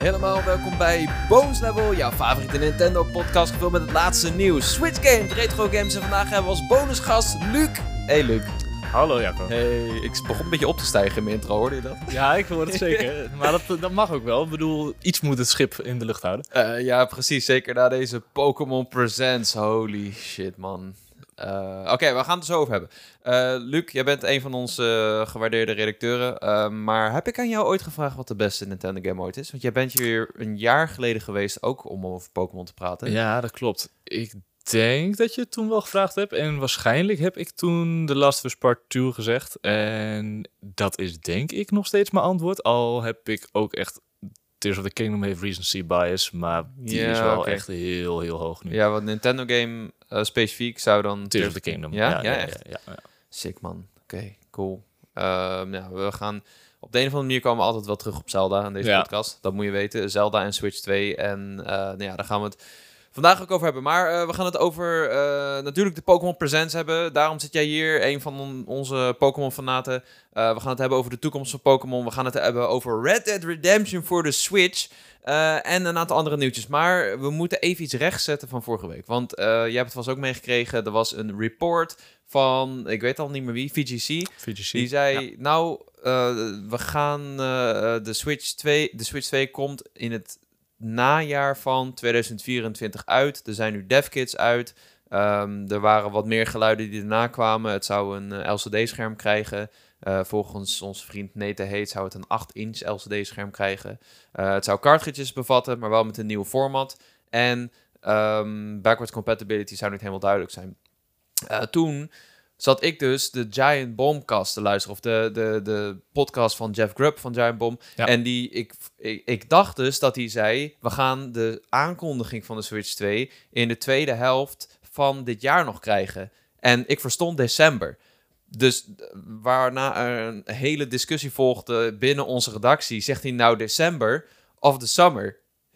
Helemaal welkom bij Bonus Level, jouw favoriete Nintendo podcast gevuld met het laatste nieuws. Switch games, retro games en vandaag hebben we als bonusgast Luc. Hey Luc. Hallo Jacco. Hey, ik begon een beetje op te stijgen in mijn intro, hoorde je dat? Ja, ik hoor het zeker. Maar dat mag ook wel. Ik bedoel, iets moet het schip in de lucht houden. Ja, precies. Zeker na deze Pokémon Presents. Holy shit, man. Oké, we gaan het er zo over hebben. Luc, jij bent een van onze gewaardeerde redacteuren. Maar heb ik aan jou ooit gevraagd wat de beste Nintendo game ooit is? Want jij bent hier een jaar geleden geweest ook om over Pokémon te praten. Ja, dat klopt. Ik denk dat je het toen wel gevraagd hebt. En waarschijnlijk heb ik toen The Last of Us Part 2 gezegd. En dat is denk ik nog steeds mijn antwoord. Al heb ik ook echt... Tears of the Kingdom heeft recency bias. Maar die is wel echt heel, heel hoog nu. Ja, wat Nintendo game specifiek zou dan... Tears of the Kingdom. Ja, echt. Ja. Sick, man. Oké, cool. We gaan... Op de een of andere manier komen we altijd wel terug op Zelda in deze podcast. Dat moet je weten. Zelda en Switch 2. En daar gaan we het vandaag ook over hebben. Maar we gaan het over natuurlijk de Pokémon Presents hebben. Daarom zit jij hier, een van onze Pokémon-fanaten. We gaan het hebben over de toekomst van Pokémon. We gaan het hebben over Red Dead Redemption voor de Switch. En een aantal andere nieuwtjes. Maar we moeten even iets rechtzetten van vorige week. Want jij hebt het vast ook meegekregen. Er was een report van, ik weet al niet meer wie, VGC. Die zei, we gaan de Switch 2 komt in het najaar van 2024 uit. Er zijn nu devkits uit. Er waren wat meer geluiden die erna kwamen. Het zou een LCD-scherm krijgen. Volgens onze vriend Nate Heet zou het een 8-inch LCD-scherm krijgen. Het zou cartridges bevatten, maar wel met een nieuw format. En backwards compatibility zou niet helemaal duidelijk zijn. Toen zat ik dus de Giant Bombcast te luisteren. Of de podcast van Jeff Grubb van Giant Bomb. Ja. En ik dacht dus dat hij zei... we gaan de aankondiging van de Switch 2... in de tweede helft van dit jaar nog krijgen. En ik verstond december. Dus waarna er een hele discussie volgde binnen onze redactie... zegt hij nou december of the summer?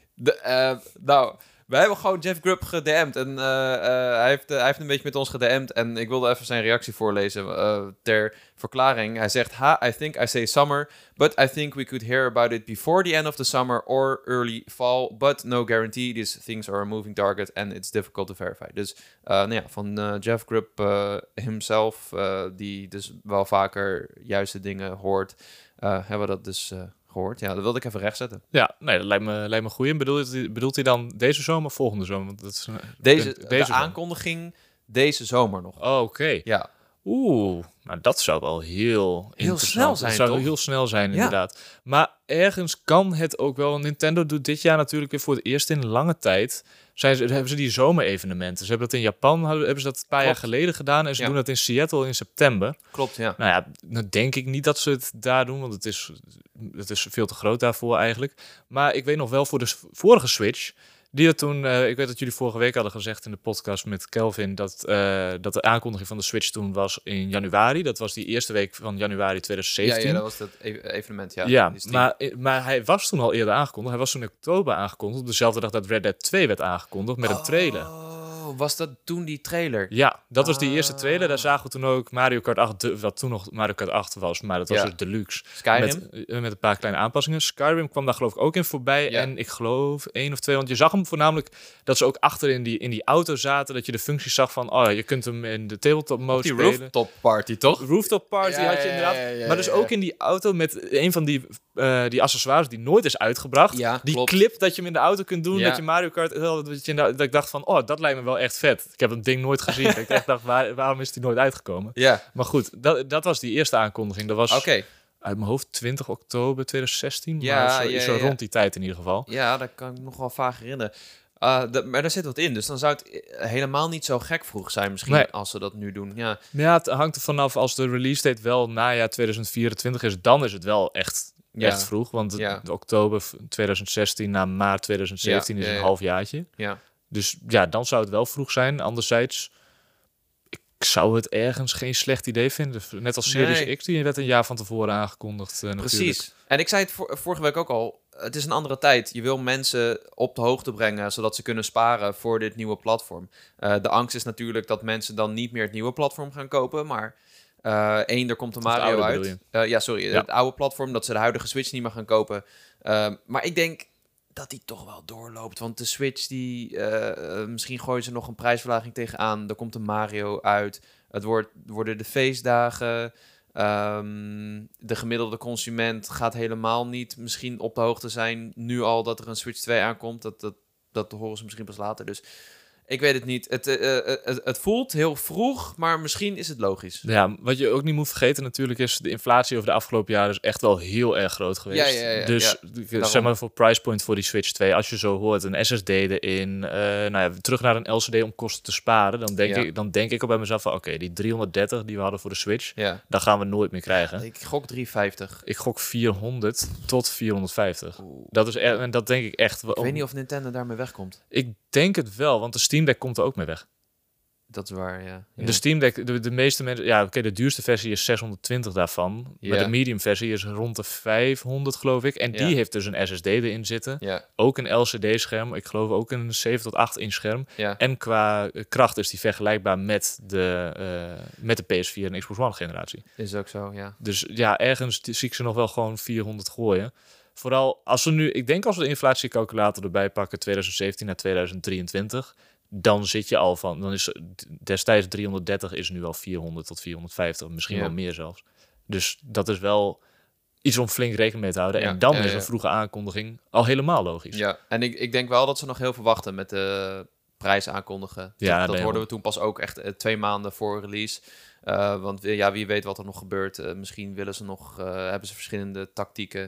Wij hebben gewoon Jeff Grubb gedM'd en hij heeft een beetje met ons gedM'd en ik wilde even zijn reactie voorlezen ter verklaring. Hij zegt, I think I say summer, but I think we could hear about it before the end of the summer or early fall, but no guarantee. These things are a moving target and it's difficult to verify. Dus van Jeff Grubb himself, die dus wel vaker juiste dingen hoort, hebben we dat dus... gehoord. Ja, dat wilde ik even rechtzetten. Ja, nee, dat lijkt me goed. En bedoelt hij dan deze zomer of volgende zomer? Want dat is, deze aankondiging deze zomer nog. Oh, oké. Ja. Nou dat zou wel heel snel zijn, dat zou heel snel zijn, inderdaad. Maar ergens kan het ook wel. Nintendo doet dit jaar natuurlijk weer voor het eerst in lange tijd... hebben ze die zomerevenementen. Ze hebben dat in Japan, hebben ze dat een paar jaar geleden gedaan... en ze doen dat in Seattle in september. Klopt, ja. Nou ja, dan denk ik niet dat ze het daar doen... want het is veel te groot daarvoor eigenlijk. Maar ik weet nog wel voor de vorige Switch... die er toen, ik weet dat jullie vorige week hadden gezegd in de podcast met Kelvin... dat de aankondiging van de Switch toen was in januari. Dat was die eerste week van januari 2017. Ja, dat was dat evenement, ja. Ja, maar hij was toen al eerder aangekondigd. Hij was toen in oktober aangekondigd. Op dezelfde dag dat Red Dead 2 werd aangekondigd met een trailer. Was dat toen die trailer? Ja, dat was die eerste trailer. Daar zagen we toen ook Mario Kart 8, wat toen nog Mario Kart 8 was, maar dat was dus Deluxe. Skyrim? Met een paar kleine aanpassingen. Skyrim kwam daar geloof ik ook in voorbij. Ja. En ik geloof 1 of 2, want je zag hem voornamelijk dat ze ook achter in die auto zaten, dat je de functies zag van, je kunt hem in de tabletop mode spelen. Die rooftop party, toch? Rooftop party had je inderdaad. Maar dus ook in die auto met een van die accessoires die nooit is uitgebracht. Ja, die klopt. clip dat je hem in de auto kunt doen, dat je Mario Kart... Dat ik dacht van, dat lijkt me wel echt vet. Ik heb dat ding nooit gezien. Ik dacht, waarom is die nooit uitgekomen? Ja. Maar goed, dat was die eerste aankondiging. Dat was uit mijn hoofd 20 oktober 2016. Zo rond die tijd in ieder geval. Ja, dat kan ik nog wel vaag herinneren. Maar daar zit wat in, dus dan zou het helemaal niet zo gek vroeg zijn misschien als ze dat nu doen. Ja, het hangt er vanaf als de release date wel najaar 2024 is, dan is het wel echt vroeg. Want oktober 2016 naar maart 2017 is een halfjaartje. Ja. Dus dan zou het wel vroeg zijn. Anderzijds, ik zou het ergens geen slecht idee vinden. Net als Series X, die werd een jaar van tevoren aangekondigd. Precies. Natuurlijk. En ik zei het vorige week ook al. Het is een andere tijd. Je wil mensen op de hoogte brengen, zodat ze kunnen sparen voor dit nieuwe platform. De angst is natuurlijk dat mensen dan niet meer het nieuwe platform gaan kopen, maar... er komt een Mario uit. Het oude platform, dat ze de huidige Switch niet meer gaan kopen. Maar ik denk, dat die toch wel doorloopt. Want de Switch, misschien gooien ze nog een prijsverlaging tegenaan. Er komt een Mario uit. Het worden de feestdagen. De gemiddelde consument gaat helemaal niet misschien op de hoogte zijn nu al dat er een Switch 2 aankomt. Dat horen ze misschien pas later. Dus ik weet het niet. Het voelt heel vroeg, maar misschien is het logisch. Ja, wat je ook niet moet vergeten natuurlijk is... de inflatie over de afgelopen jaren is echt wel heel erg groot geweest. Ja, dus zeg maar voor price point voor die Switch 2... als je zo hoort, een SSD erin... terug naar een LCD om kosten te sparen... dan denk ik al bij mezelf van... oké, die 330 die we hadden voor de Switch... dan gaan we nooit meer krijgen. Ik gok 350. Ik gok 400 tot 450. Dat is en dat denk ik echt... Ik weet niet of Nintendo daarmee wegkomt. Ik denk het wel, want de Steam Deck komt er ook mee weg. Dat is waar, ja. De Steam Deck, de meeste mensen... Ja, oké, de duurste versie is 620 daarvan. Maar de medium versie is rond de 500, geloof ik. En die heeft dus een SSD erin zitten. Ja. Ook een LCD-scherm. Ik geloof ook een 7 tot 8 inch scherm. Ja. En qua kracht is die vergelijkbaar met de PS4 en Xbox One generatie. Is ook zo, ja. Dus ja, ergens zie ik ze nog wel gewoon 400 gooien. Vooral als we nu... Ik denk als we de inflatiecalculator erbij pakken... 2017 naar 2023... dan zit je al van... dan is destijds 330 is nu al 400 tot 450. Misschien wel meer zelfs. Dus dat is wel iets om flink rekening mee te houden. En dan is een vroege aankondiging al helemaal logisch. Ja, en ik denk wel dat ze nog heel veel wachten met de prijs aankondigen. Dat hoorden we toen pas ook echt 2 maanden voor release. Want wie weet wat er nog gebeurt. Misschien willen ze nog... hebben ze verschillende tactieken...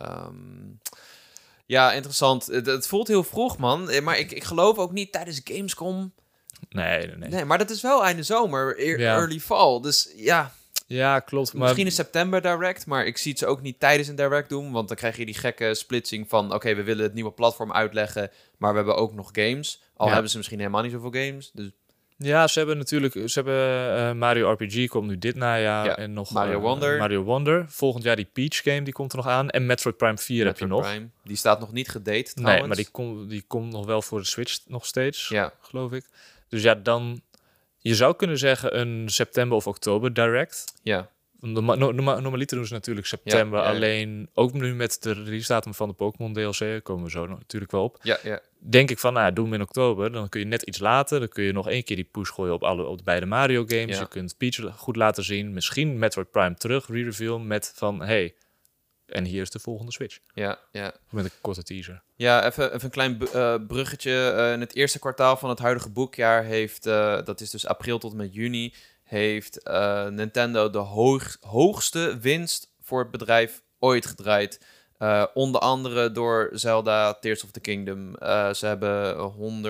ja, interessant. Het voelt heel vroeg, man. Maar ik geloof ook niet tijdens Gamescom. Nee, maar dat is wel einde zomer, early fall. Dus ja... Ja, klopt. Misschien in september direct, maar ik zie het ze ook niet tijdens een direct doen. Want dan krijg je die gekke splitsing van... Oké, we willen het nieuwe platform uitleggen, maar we hebben ook nog games. Al hebben ze misschien helemaal niet zoveel games. Dus... Ja, ze hebben natuurlijk... Mario RPG komt nu dit najaar. En nog Mario Wonder. Volgend jaar die Peach game, die komt er nog aan. En Metroid Prime 4 heb je nog. Prime. Die staat nog niet gedate trouwens. Nee, maar die komt nog wel voor de Switch nog steeds, geloof ik. Dus ja, dan... Je zou kunnen zeggen een september of oktober direct. Ja. Normaliter doen ze natuurlijk september. Alleen ook nu met de release datum van de Pokémon DLC... komen we zo natuurlijk wel op. Ja. Denk ik van, doen we in oktober. Dan kun je net iets later. Dan kun je nog 1 keer die push gooien op beide Mario games. Ja. Je kunt Peach goed laten zien. Misschien Metroid Prime terug re-reveal met van... Hey, en hier is de volgende Switch. Ja. Met een korte teaser. Ja, even een klein bruggetje. In het eerste kwartaal van het huidige boekjaar heeft... dat is dus april tot en met juni... heeft Nintendo de hoogste winst voor het bedrijf ooit gedraaid. Onder andere door Zelda Tears of the Kingdom. Ze hebben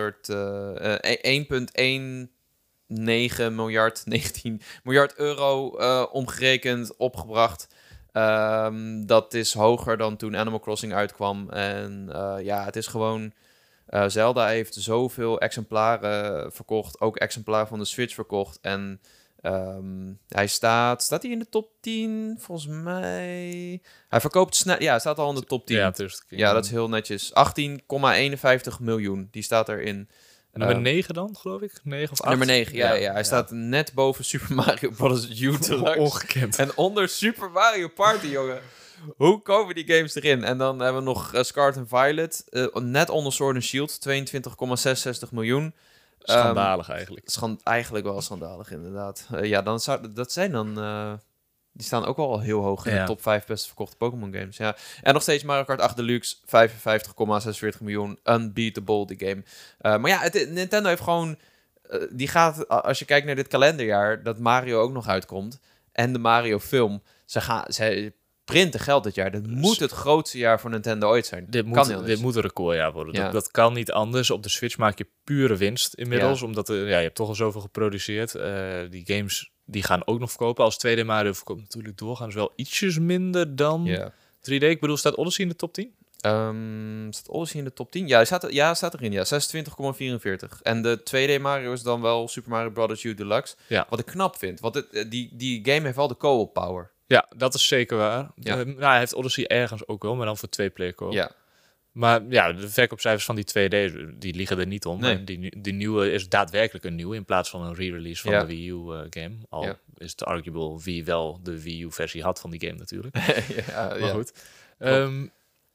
1,19 miljard euro omgerekend opgebracht. Dat is hoger dan toen Animal Crossing uitkwam. En het is gewoon... Zelda heeft zoveel exemplaren verkocht. Ook exemplaren van de Switch verkocht. En hij staat hij in de top 10? Volgens mij... Hij verkoopt snel... Ja, hij staat al in de top 10. Ja, dat is heel netjes. 18,51 miljoen. Die staat erin. Nummer 9 dan, geloof ik? 9 of 8? Nummer 9, ja. Hij staat net boven Super Mario Bros. U Deluxe. Ongekend. En onder Super Mario Party, jongen. Hoe komen die games erin? En dan hebben we nog Scarlet and Violet. Net onder Sword and Shield. 22,66 miljoen. Schandalig eigenlijk. Eigenlijk wel schandalig, inderdaad. Dat zijn dan... die staan ook al heel hoog in de top 5 best verkochte Pokémon games. Ja. En nog steeds Mario Kart 8 Deluxe, 55,46 miljoen. Unbeatable, die game. Maar ja, Nintendo heeft gewoon... die gaat, als je kijkt naar dit kalenderjaar, dat Mario ook nog uitkomt. En de Mario film. Ze printen geld dit jaar. Dit moet het grootste jaar voor Nintendo ooit zijn. Dit moet een recordjaar worden. Ja. Dat kan niet anders. Op de Switch maak je pure winst inmiddels. Ja. Omdat je hebt toch al zoveel geproduceerd. Die games die gaan ook nog verkopen. Als 2D Mario verkoopt natuurlijk doorgaans wel ietsjes minder dan 3D. Ik bedoel, staat Odyssey in de top 10? Staat Odyssey in de top 10? Ja, hij staat erin. Ja, 26,44. En de 2D Mario is dan wel Super Mario Bros. U Deluxe. Ja. Wat ik knap vind. Want die game heeft wel de co-op power. Ja, dat is zeker waar. Ja. Hij heeft Odyssey ergens ook wel, maar dan voor 2-player co-op. Ja. Maar ja, de verkoopcijfers van die 2D, die liggen er niet om. Nee. Die nieuwe is daadwerkelijk een nieuwe in plaats van een re-release van de Wii U game. Al is het arguable wie wel de Wii U versie had van die game natuurlijk. Maar goed.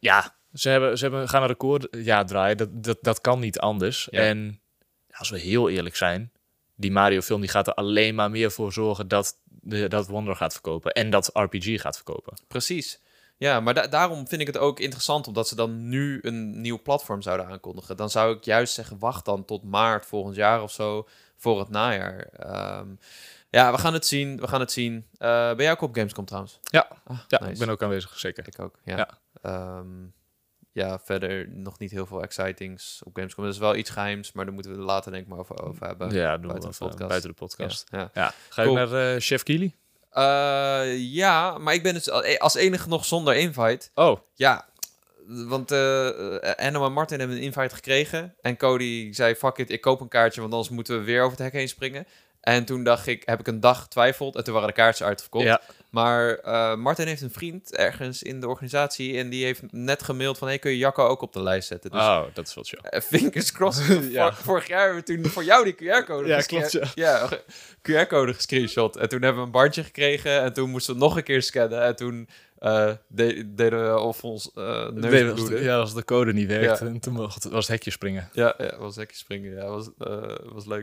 Ze gaan een recordjaar draaien. Dat kan niet anders. Ja. En als we heel eerlijk zijn, die Mario-film die gaat er alleen maar meer voor zorgen dat Wonder gaat verkopen. En dat RPG gaat verkopen. Precies. Ja, maar daarom vind ik het ook interessant, omdat ze dan nu een nieuw platform zouden aankondigen. Dan zou ik juist zeggen, wacht dan tot maart volgend jaar of zo, voor het najaar. Ja, we gaan het zien. Ben jij ook op Gamescom trouwens? Ja, Nice. Ik ben ook aanwezig, zeker. Ik ook, ja. Ja, verder nog niet heel veel excitings op Gamescom. Dat is wel iets geheims, maar daar moeten we het later denk ik maar over hebben. Ja, doen buiten we buiten de podcast. Ja. Ga je naar Chef Keely? Ja, maar ik ben dus als enige nog zonder invite. Oh. Ja, want Enno en Martin hebben een invite gekregen. En Cody zei, fuck it, ik koop een kaartje, want anders moeten we weer over het hek heen springen. En toen heb ik een dag getwijfeld en toen waren de kaartjes uitverkocht. Ja. Maar Martin heeft een vriend ergens in de organisatie en die heeft net gemaild van, hey, kun je Jacco ook op de lijst zetten? Dus, dat is wel chill. Fingers crossed. Vorig jaar hebben we toen voor jou die QR-code klopt, QR-code gescreenshot. En toen hebben we een bandje gekregen en toen moesten we nog een keer scannen. En toen deden we of ons neus bloeden. Ja, als de code niet werkte. En toen was het hekje springen. Ja, was hekje springen. Ja, was leuk.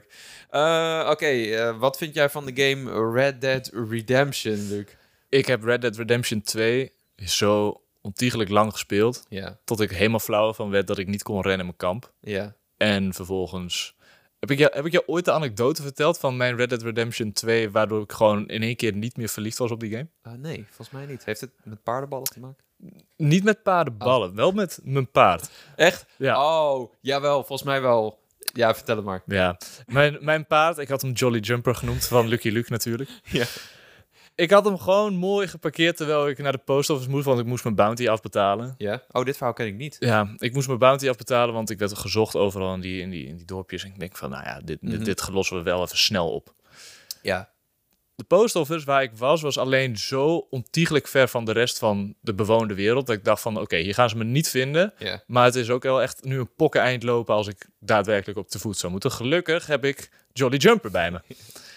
Oké, wat vind jij van de game Red Dead Redemption, Luc? Ik heb Red Dead Redemption 2 zo ontiegelijk lang gespeeld. Ja. Tot ik helemaal flauw van werd dat ik niet kon rennen in mijn kamp. Ja. En vervolgens... Heb ik je ooit de anekdote verteld van mijn Red Dead Redemption 2... waardoor ik gewoon in één keer niet meer verliefd was op die game? Nee, volgens mij niet. Heeft het met paardenballen te maken? Niet met paardenballen, wel met mijn paard. Echt? Ja. Oh, jawel, volgens mij wel. Ja, vertel het maar. Ja, mijn paard, ik had hem Jolly Jumper genoemd, van Lucky Luke natuurlijk. Ja. Ik had hem gewoon mooi geparkeerd terwijl ik naar de post office moest, want ik moest mijn bounty afbetalen. Ja? Oh, dit verhaal ken ik niet. Ja, ik moest mijn bounty afbetalen, want ik werd gezocht overal in die dorpjes. En ik denk van, nou ja, dit lossen we wel even snel op. Ja. De post office waar ik was alleen zo ontiegelijk ver van de rest van de bewoonde wereld, dat ik dacht van, oké, hier gaan ze me niet vinden. Ja. Maar het is ook wel echt nu een pokken eind lopen als ik daadwerkelijk op de voet zou moeten. Gelukkig heb ik Jolly Jumper bij me.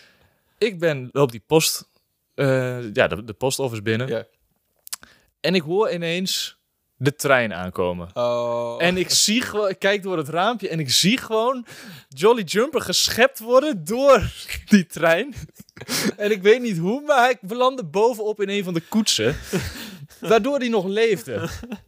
Ik loop die de post office binnen. Ja. En ik hoor ineens de trein aankomen. Oh. En ik kijk door het raampje en ik zie gewoon Jolly Jumper geschept worden door die trein. En ik weet niet hoe, maar hij belandde bovenop in een van de koetsen. Waardoor hij nog leefde.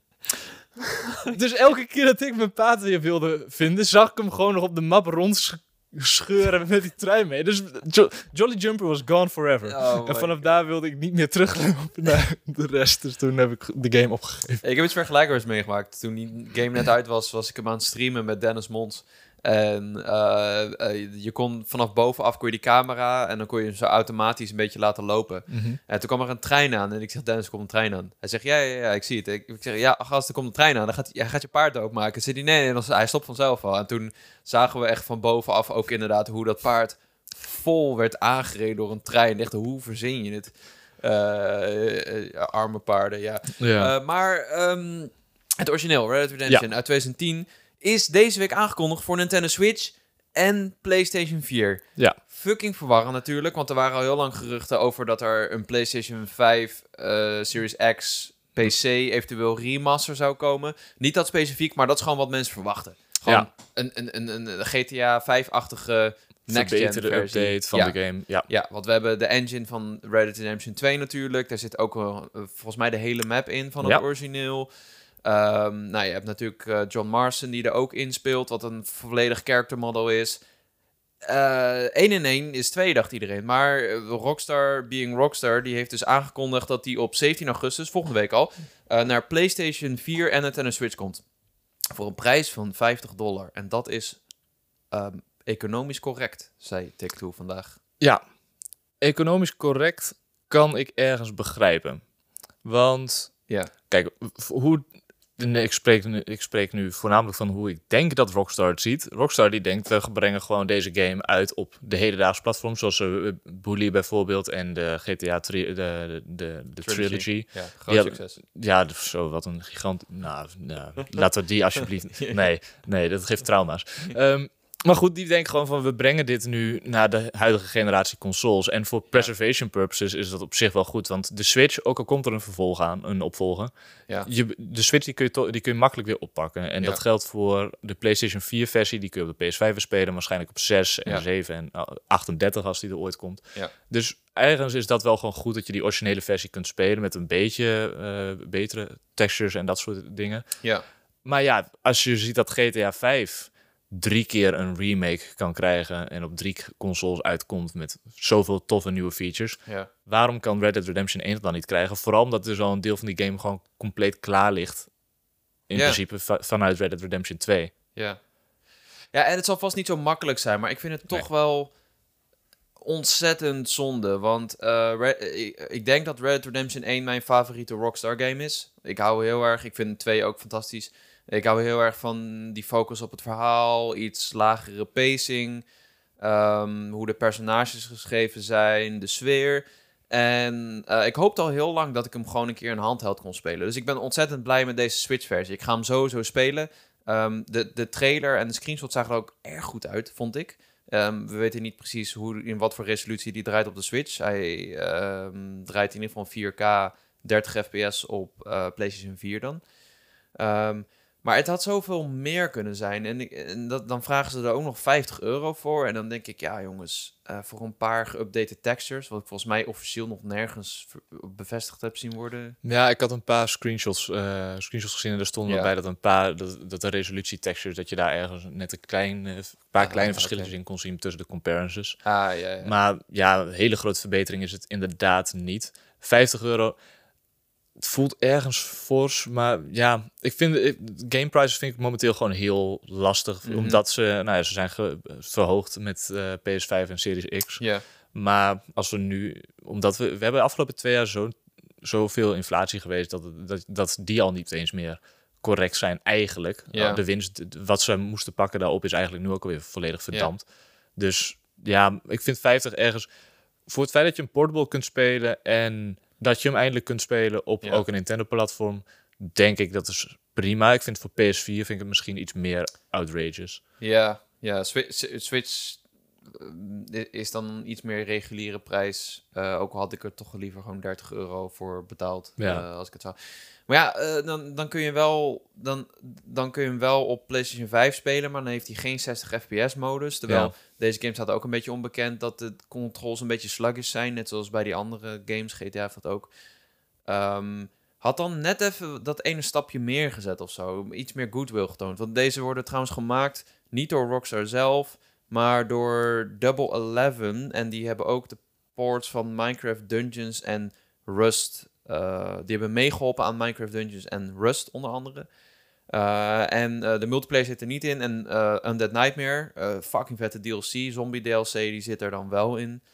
Dus elke keer dat ik mijn paard weer wilde vinden, zag ik hem gewoon nog op de map rondscheuren met die trein mee. Dus Jolly Jumper was gone forever. En vanaf daar wilde ik niet meer teruglopen naar de rest. Dus toen heb ik de game opgegeven. Ik heb iets vergelijkbaars meegemaakt. Toen die game net uit was ik hem aan het streamen met Dennis Mons. En je kon vanaf bovenaf die camera en dan kon je hem zo automatisch een beetje laten lopen. Mm-hmm. En toen kwam er een trein aan en ik zeg, Dennis, er komt een trein aan. Hij zegt, ja, ik zie het. Ik zeg, ja, gast, er komt een trein aan. Hij gaat je paard openmaken. Zegt hij, nee, hij stopt vanzelf al. En toen zagen we echt van bovenaf ook inderdaad hoe dat paard vol werd aangereden door een trein. Echt, hoe verzin je het? Arme paarden, ja. Maar het origineel, Red Dead Redemption uit 2010... is deze week aangekondigd voor Nintendo Switch en PlayStation 4. Ja. Fucking verwarrend natuurlijk, want er waren al heel lang geruchten over dat er een PlayStation 5 Series X PC eventueel remaster zou komen. Niet dat specifiek, maar dat is gewoon wat mensen verwachten. Gewoon een GTA 5-achtige next-gen versie. Update van de game. Ja, want we hebben de engine van Red Dead Redemption 2 natuurlijk. Daar zit ook volgens mij de hele map in van het origineel. Je hebt natuurlijk John Marston die er ook in speelt, wat een volledig character model is. 1 en 1 is 2, dacht iedereen. Maar Rockstar, being Rockstar, die heeft dus aangekondigd dat die op 17 augustus, volgende week al, naar PlayStation 4 en Nintendo Switch komt. Voor een prijs van $50. En dat is economisch correct, zei Take-Two vandaag. Ja, economisch correct kan ik ergens begrijpen. Want, kijk, ik spreek nu voornamelijk van hoe ik denk dat Rockstar het ziet. Rockstar die denkt, we brengen gewoon deze game uit op de hedendaagse platforms, zoals Bully bijvoorbeeld en de GTA de Trilogy. Ja, groot succes. Ja, zo wat een gigant. Nou, laten we die alsjeblieft. Nee, dat geeft trauma's. Maar goed, die denken gewoon van, we brengen dit nu naar de huidige generatie consoles. En voor preservation purposes is dat op zich wel goed. Want de Switch, ook al komt er een vervolg aan, een opvolger. Ja. De Switch die kun je makkelijk weer oppakken. En dat geldt voor de PlayStation 4 versie. Die kun je op de PS5 weer spelen. Waarschijnlijk op 6 en 7 en 38 als die er ooit komt. Ja. Dus ergens is dat wel gewoon goed dat je die originele versie kunt spelen. Met een beetje betere textures en dat soort dingen. Ja. Maar ja, als je ziet dat GTA 5... 3 keer een remake kan krijgen en op 3 consoles uitkomt met zoveel toffe nieuwe features. Ja. Waarom kan Red Dead Redemption 1 het dan niet krijgen? Vooral omdat er zo'n deel van die game gewoon compleet klaar ligt. In principe vanuit Red Dead Redemption 2. Ja. Ja, en het zal vast niet zo makkelijk zijn, maar ik vind het toch wel ontzettend zonde. Want ik denk dat Red Dead Redemption 1 mijn favoriete Rockstar game is. Ik vind 2 ook fantastisch. Ik hou heel erg van die focus op het verhaal, iets lagere pacing, hoe de personages geschreven zijn, de sfeer. En ik hoopte al heel lang dat ik hem gewoon een keer in handheld kon spelen. Dus ik ben ontzettend blij met deze Switch-versie. Ik ga hem sowieso spelen. De trailer en de screenshots zagen er ook erg goed uit, vond ik. We weten niet precies in wat voor resolutie die draait op de Switch. Hij draait in ieder geval 4K 30 fps op PlayStation 4 dan. Maar het had zoveel meer kunnen zijn. En dan vragen ze er ook nog €50 voor. En dan denk ik, ja jongens, voor een paar geüpdate textures, wat ik volgens mij officieel nog nergens bevestigd heb zien worden. Ja, ik had een paar screenshots gezien en er stonden bij dat een paar, dat de resolutie textures, dat je daar ergens net een paar kleine verschillen in kon zien tussen de comparisons. Ja. Maar ja, een hele grote verbetering is het inderdaad niet. €50... Het voelt ergens fors, maar ja, game prices vind ik momenteel gewoon heel lastig. Omdat ze zijn verhoogd met PS5 en Series X. Ja. Maar als we nu, omdat we hebben de afgelopen 2 jaar zoveel inflatie geweest, dat die al niet eens meer correct zijn eigenlijk. Ja. De winst, wat ze moesten pakken daarop, is eigenlijk nu ook alweer volledig verdampt. Ja. Dus ja, ik vind 50 ergens, voor het feit dat je een portable kunt spelen en dat je hem eindelijk kunt spelen op ook een Nintendo-platform, denk ik dat is prima. Ik vind voor PS4 vind ik het misschien iets meer outrageous. Ja. Switch is dan een iets meer reguliere prijs. Ook al had ik er toch liever gewoon €30 voor betaald, als ik het zou. Maar ja, dan kun je wel dan kun je hem wel op PlayStation 5 spelen, maar dan heeft hij geen 60 fps modus. Terwijl deze game staat ook een beetje onbekend dat de controls een beetje sluggish zijn, net zoals bij die andere games. GTA heeft dat ook. Had dan net even dat ene stapje meer gezet of zo. Iets meer goodwill getoond. Want deze worden trouwens gemaakt niet door Rockstar zelf, maar door Double 11. En die hebben ook de ports van Minecraft Dungeons en Rust. Die hebben meegeholpen aan Minecraft Dungeons en Rust onder andere. En de multiplayer zit er niet in. En Undead Nightmare, fucking vette DLC, zombie DLC, die zit er dan wel in.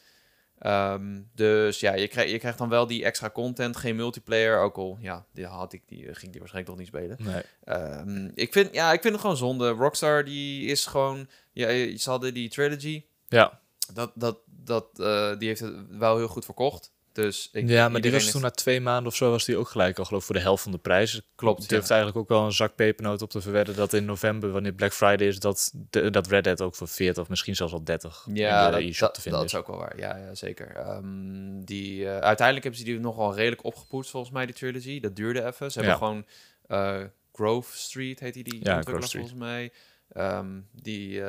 Dus ja, je krijgt dan wel die extra content, geen multiplayer. Ook al, ja, ging die waarschijnlijk toch niet spelen. Nee. Ik vind het gewoon zonde. Rockstar, die is gewoon, ze hadden die trilogy. Ja. Die heeft het wel heel goed verkocht. Dus maar die was toen na 2 maanden of zo was die ook gelijk al geloof voor de helft van de prijs. Klopt. Ik durf eigenlijk ook wel een zak pepernoot op te verwedden dat in november, wanneer Black Friday is, dat Red Dead ook voor 40 of misschien zelfs al 30 in de e-shop te vinden dat is ook wel waar. Ja, zeker. Uiteindelijk hebben ze die nogal redelijk opgepoetst volgens mij, die trilogy. Dat duurde even. Ze hebben gewoon Grove Street heet die ontwikkelaar volgens mij. Die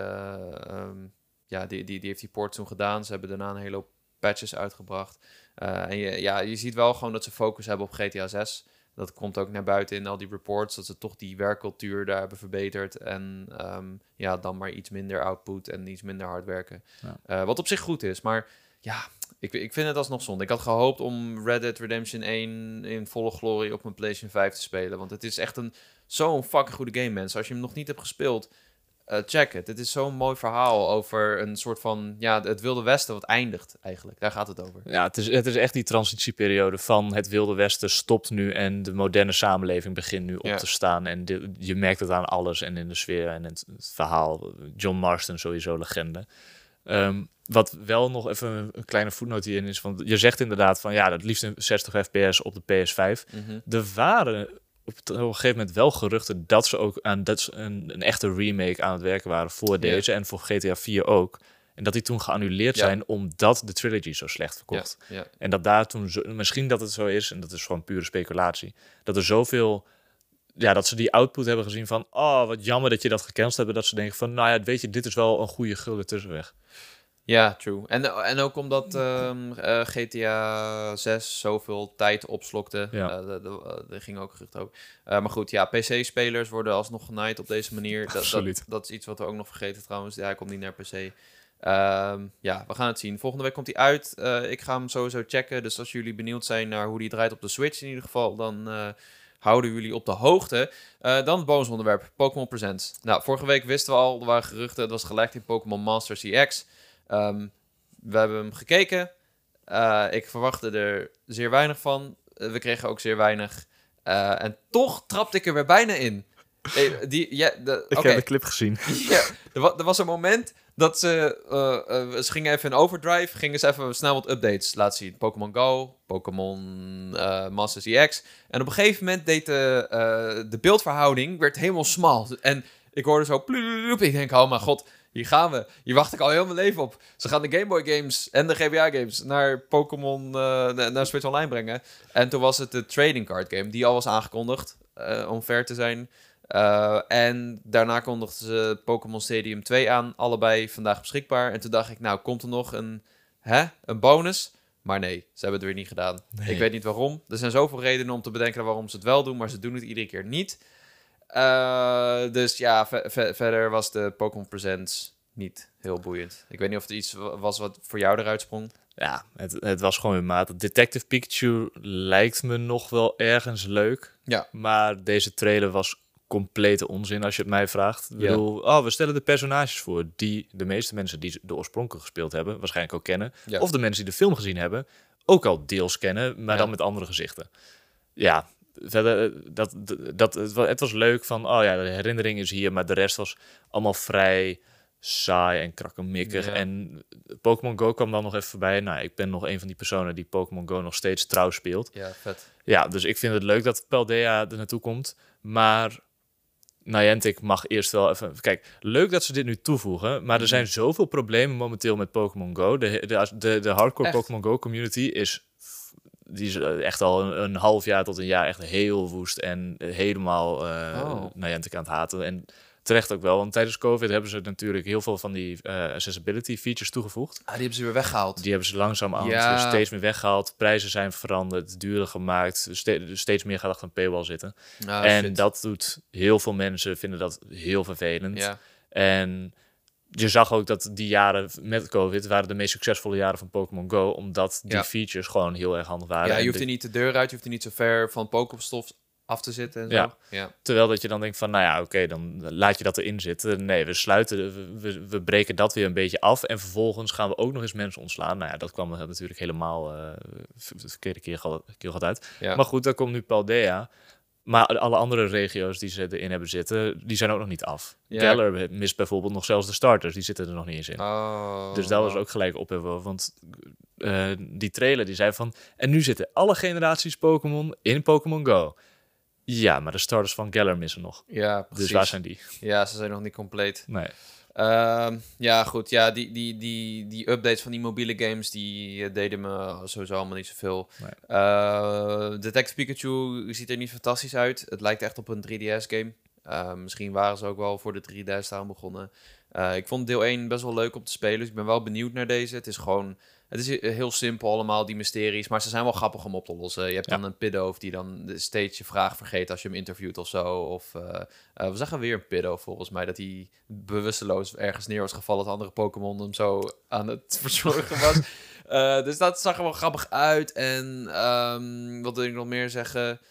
heeft die port toen gedaan. Ze hebben daarna een hele hoop patches uitgebracht. En je ziet wel gewoon dat ze focus hebben op GTA 6. Dat komt ook naar buiten in al die reports, dat ze toch die werkcultuur daar hebben verbeterd. En dan maar iets minder output en iets minder hard werken. Ja. Wat op zich goed is, maar ja, ik vind het alsnog zonde. Ik had gehoopt om Red Dead Redemption 1 in volle glorie op mijn PlayStation 5 te spelen. Want het is echt zo'n fucking goede game, mensen. Als je hem nog niet hebt gespeeld, check het. Het is zo'n mooi verhaal over een soort van het Wilde Westen wat eindigt eigenlijk. Daar gaat het over. Ja, het is echt die transitieperiode van het Wilde Westen stopt nu en de moderne samenleving begint nu op te staan. En je merkt het aan alles en in de sfeer en het verhaal. John Marston sowieso legende. Wat wel nog even een kleine voetnoot hierin is, want je zegt inderdaad van dat liefst een 60 fps op de PS5. Mm-hmm. Er waren op een gegeven moment wel geruchten dat ze ook aan een echte remake aan het werken waren voor deze en voor GTA 4 ook. En dat die toen geannuleerd zijn omdat de trilogy zo slecht verkocht. Ja. En dat daar toen, misschien dat het zo is, en dat is gewoon pure speculatie, dat er zoveel, dat ze die output hebben gezien van, oh, wat jammer dat je dat gecanceld hebben, dat ze denken van, nou ja, weet je, dit is wel een goede gulden tussenweg. Ja, true. En ook omdat GTA 6 zoveel tijd opslokte. Ja. Er ging ook gerucht over. Maar goed, ja, PC-spelers worden alsnog genaaid op deze manier. Absoluut. Dat is iets wat we ook nog vergeten trouwens. Ja, hij komt niet naar PC. Ja, we gaan het zien. Volgende week komt hij uit. Ik ga hem sowieso checken. Dus als jullie benieuwd zijn naar hoe die draait op de Switch in ieder geval, dan houden jullie op de hoogte. Dan het bonusonderwerp, Pokémon Presents. Nou, vorige week wisten we al, er waren geruchten. Het was gelekt in Pokémon Masters EX. We hebben hem gekeken. Ik verwachtte er zeer weinig van. We kregen ook zeer weinig. En toch trapte ik er weer bijna in. Ik heb de clip gezien. Ja, er was een moment dat ze gingen even in overdrive. Gingen ze even snel wat updates laten zien. Pokémon Go, Pokémon Masters EX. En op een gegeven moment deed de beeldverhouding werd helemaal smal. En ik hoorde zo ploep. Ik denk, oh mijn god, hier gaan we. Hier wacht ik al heel mijn leven op. Ze gaan de Game Boy games en de GBA games naar Pokémon, naar Switch Online brengen. En toen was het de trading card game, die al was aangekondigd, om fair te zijn. En daarna kondigden ze Pokémon Stadium 2 aan, allebei vandaag beschikbaar. En toen dacht ik, nou, komt er nog een bonus? Maar nee, ze hebben het weer niet gedaan. Nee. Ik weet niet waarom. Er zijn zoveel redenen om te bedenken waarom ze het wel doen, maar ze doen het iedere keer niet. Dus ja, verder was de Pokémon Presents niet heel boeiend. Ik weet niet of het iets was wat voor jou eruit sprong. Ja, het was gewoon weer maat. Detective Pikachu lijkt me nog wel ergens leuk. Ja. Maar deze trailer was complete onzin als je het mij vraagt. Ik bedoel, we stellen de personages voor die de meeste mensen die de oorspronkelijk gespeeld hebben waarschijnlijk ook kennen. Ja. Of de mensen die de film gezien hebben ook al deels kennen, maar dan met andere gezichten. Ja, verder, het was leuk van, de herinnering is hier, maar de rest was allemaal vrij saai en krakkemikkig. Ja. En Pokémon Go kwam dan nog even voorbij. Nou, ik ben nog een van die personen die Pokémon Go nog steeds trouw speelt. Ja, vet. Ja, dus ik vind het leuk dat Paldea er naartoe komt, maar Niantic mag eerst wel even... Kijk, leuk dat ze dit nu toevoegen, maar er zijn zoveel problemen momenteel met Pokémon Go. De hardcore Pokémon Go community is echt al een half jaar tot een jaar echt heel woest en helemaal Niantic aan het haten. En terecht ook wel, want tijdens COVID hebben ze natuurlijk heel veel van die accessibility features toegevoegd. Die hebben ze weer weggehaald. Die hebben ze langzaam steeds meer weggehaald. Prijzen zijn veranderd, duurder gemaakt. Steeds meer gaat achter een paywall zitten. Dat doet heel veel mensen, vinden dat heel vervelend. Ja. En je zag ook dat die jaren met COVID waren de meest succesvolle jaren van Pokémon Go, omdat die features gewoon heel erg handig waren. Ja, je hoeft er niet de deur uit, je hoeft er niet zo ver van Pokéstof af te zitten en zo. Ja. Terwijl dat je dan denkt van, dan laat je dat erin zitten. Nee, we breken dat weer een beetje af en vervolgens gaan we ook nog eens mensen ontslaan. Nou ja, dat kwam er natuurlijk helemaal de verkeerde keer gaat uit. Ja. Maar goed, dan komt nu Paldea. Maar alle andere regio's die ze erin hebben zitten, die zijn ook nog niet af. Ja. Galar mist bijvoorbeeld nog zelfs de starters. Die zitten er nog niet eens in. Dus dat was ook gelijk opheffen. Want die trailer die zei van, en nu zitten alle generaties Pokémon in Pokémon Go. Ja, maar de starters van Galar missen nog. Ja, precies. Dus waar zijn die? Ja, ze zijn nog niet compleet. Nee. Ja, goed. Ja, die updates van die mobiele games, die deden me sowieso allemaal niet zoveel. Nee. Detective Pikachu ziet er niet fantastisch uit. Het lijkt echt op een 3DS-game. Misschien waren ze ook wel voor de 3DS aan begonnen. Ik vond deel 1 best wel leuk om te spelen, dus ik ben wel benieuwd naar deze. Het is heel simpel allemaal, die mysteries, maar ze zijn wel grappig om op te lossen. Je hebt dan een Pidove die dan steeds je vraag vergeet als je hem interviewt of zo. Of we zagen weer een Pidove volgens mij, dat hij bewusteloos ergens neer was gevallen, dat andere Pokémon hem zo aan het verzorgen was. Dus dat zag er wel grappig uit. En wat wil ik nog meer zeggen?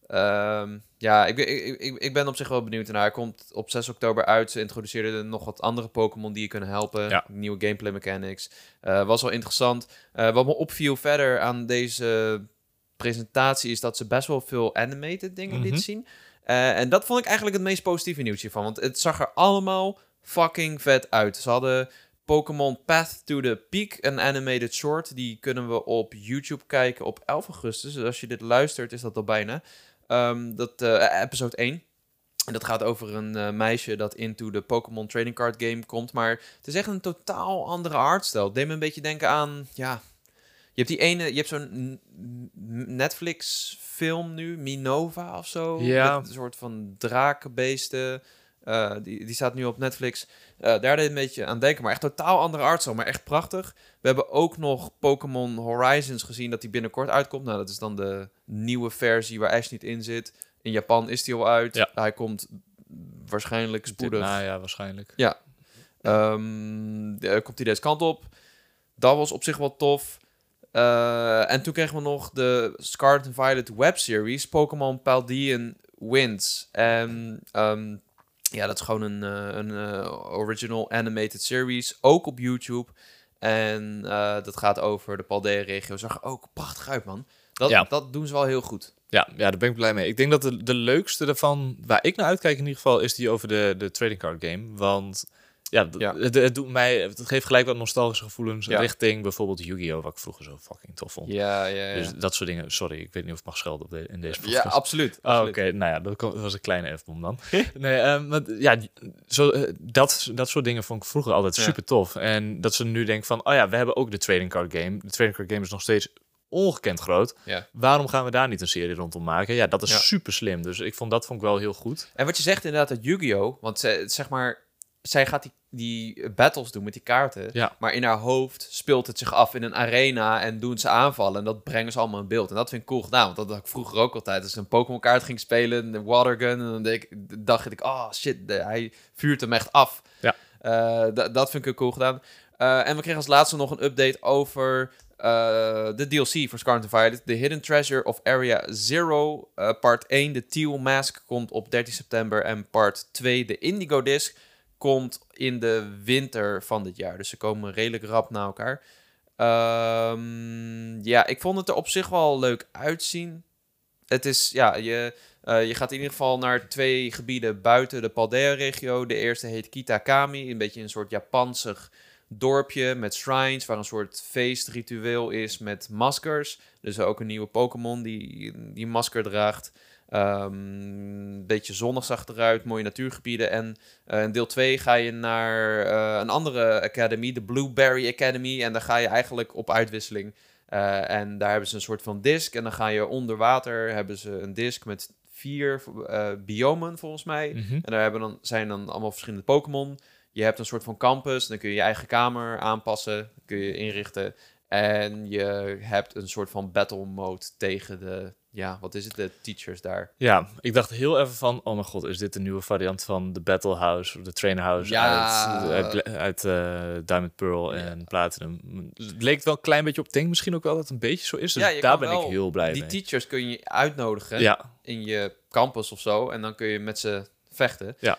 Ik ben op zich wel benieuwd naar. Hij komt op 6 oktober uit. Ze introduceerden nog wat andere Pokémon die je kunnen helpen. Ja. Nieuwe gameplay mechanics. Was wel interessant. Wat me opviel verder aan deze presentatie is dat ze best wel veel animated dingen lieten zien. En dat vond ik eigenlijk het meest positieve nieuws hiervan. Want het zag er allemaal fucking vet uit. Ze hadden Pokémon Path to the Peak, een animated short. Die kunnen we op YouTube kijken op 11 augustus. Dus als je dit luistert is dat al bijna. Episode 1. En dat gaat over een meisje dat into de Pokémon Trading Card Game komt. Maar het is echt een totaal andere artstijl. Het deed me een beetje denken aan... Ja, je hebt zo'n Netflix film nu, Minova of zo. Ja. Met een soort van drakenbeesten. Die staat nu op Netflix. Daar deed een beetje aan denken. Maar echt totaal andere artstijl, maar echt prachtig. We hebben ook nog Pokémon Horizons gezien dat die binnenkort uitkomt. Nou, dat is dan de nieuwe versie waar Ash niet in zit. In Japan is die al uit. Ja. Hij komt waarschijnlijk spoedig. Ja, waarschijnlijk. Ja. Komt hij deze kant op. Dat was op zich wel tof. En toen kregen we nog de Scarlet and Violet webseries. Pokémon Paldean Winds. En dat is gewoon een original animated series. Ook op YouTube. En dat gaat over de Paldea-regio. Zag er ook prachtig uit, man. Dat doen ze wel heel goed. Ja, daar ben ik blij mee. Ik denk dat de leukste ervan, waar ik naar uitkijk in ieder geval, is die over de trading card game. Want het doet mij, het geeft gelijk wat nostalgische gevoelens richting bijvoorbeeld Yu-Gi-Oh! Wat ik vroeger zo fucking tof vond. Ja. Dus dat soort dingen. Sorry, ik weet niet of ik mag schelden in deze podcast. Ja, absoluut. Oké, nou ja, dat was een kleine F-bom dan. Dat soort dingen vond ik vroeger altijd super tof. En dat ze nu denken van, we hebben ook de trading card game. De trading card game is nog steeds ongekend groot. Ja. Waarom gaan we daar niet een serie rondom maken? Ja, dat is super slim. Dus ik vond wel heel goed. En wat je zegt inderdaad, dat Yu-Gi-Oh! Want zij gaat die battles doen met die kaarten. Ja. Maar in haar hoofd speelt het zich af in een arena en doen ze aanvallen. En dat brengen ze allemaal in beeld. En dat vind ik cool gedaan. Want dat had ik vroeger ook altijd. Als ik een Pokémon kaart ging spelen, een watergun. En dan dacht ik, oh shit, hij vuurt hem echt af. Ja. Dat vind ik cool gedaan. En we kregen als laatste nog een update over de DLC voor Scarlet and Violet. The Hidden Treasure of Area Zero. Part 1, de Teal Mask, komt op 13 september. En part 2, de Indigo Disc, komt in de winter van dit jaar. Dus ze komen redelijk rap na elkaar. Ik vond het er op zich wel leuk uitzien. Het is, je gaat in ieder geval naar 2 gebieden buiten de Paldea-regio. De eerste heet Kitakami, een beetje een soort Japansig dorpje met shrines, waar een soort feestritueel is met maskers. Dus ook een nieuwe Pokémon die masker draagt. Een beetje zonnig zag eruit, mooie natuurgebieden. En in deel 2 ga je naar een andere academy, de Blueberry Academy. En daar ga je eigenlijk op uitwisseling. En daar hebben ze een soort van disc. En dan ga je onder water, hebben ze een disc met 4 biomen volgens mij. Mm-hmm. En daar zijn dan allemaal verschillende Pokémon. Je hebt een soort van campus, dan kun je je eigen kamer aanpassen, kun je inrichten. En je hebt een soort van battle mode tegen de teachers daar. Ja, ik dacht heel even van, oh mijn god, is dit een nieuwe variant van de Battle House of de Trainer House uit Diamond Pearl en Platinum. Het leek wel een klein beetje op, denk misschien ook wel dat het een beetje zo is. Dus daar ben ik heel blij mee. Die teachers kun je uitnodigen in je campus of zo en dan kun je met ze vechten. Ja.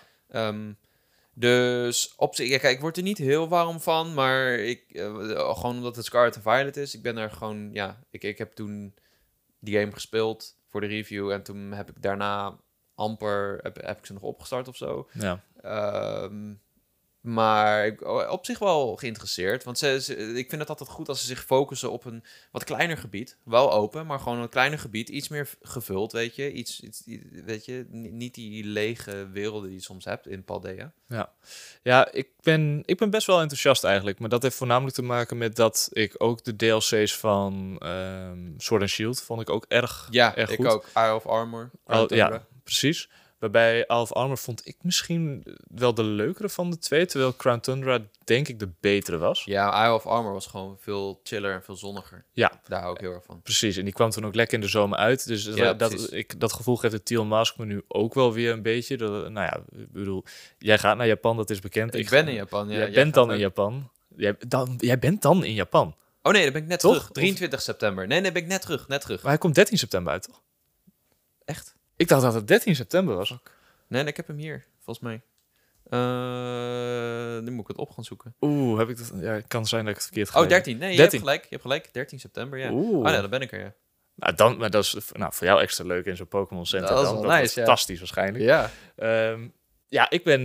Dus op zich, kijk, ik word er niet heel warm van, maar gewoon omdat het Scarlet and Violet is, ik ben er gewoon, ik heb toen die game gespeeld voor de review en toen heb ik daarna amper, heb ik ze nog opgestart of zo. Ja. Maar op zich wel geïnteresseerd. Want ik vind het altijd goed als ze zich focussen op een wat kleiner gebied. Wel open, maar gewoon een kleiner gebied. Iets meer gevuld, weet je. Weet je, niet die lege werelden die je soms hebt in Paldea. Ja, ik ben best wel enthousiast eigenlijk. Maar dat heeft voornamelijk te maken met dat ik ook de DLC's van Sword and Shield vond ik ook erg goed. Ja, ik ook. Eye of Armor. Ja, precies. Waarbij Eye of Armor vond ik misschien wel de leukere van de 2. Terwijl Crown Tundra denk ik de betere was. Ja, Eye of Armor was gewoon veel chiller en veel zonniger. Ja. Daar hou ik heel erg van. Precies, en die kwam toen ook lekker in de zomer uit. Dus dat gevoel geeft de Teal Mask me nu ook wel weer een beetje. Ik bedoel, jij gaat naar Japan, dat is bekend. Ik ben in Japan, ja. Jij bent dan in Japan. Jij bent dan in Japan. Oh nee, dan ben ik net terug. 23 september. Nee, ben ik net terug. Maar hij komt 13 september uit, toch? Echt? Ik dacht dat het 13 september was. Nee, ik heb hem hier, volgens mij. Nu moet ik het op gaan zoeken. Heb ik dat? Ja, het kan zijn dat ik het verkeerd ga. 13. Nee, 13. Je hebt gelijk. 13 september, ja. Dan ben ik er, ja. Maar dat is voor jou extra leuk in zo'n Pokémon Center. Dat is wel nice, fantastisch waarschijnlijk. Ja. Ik ben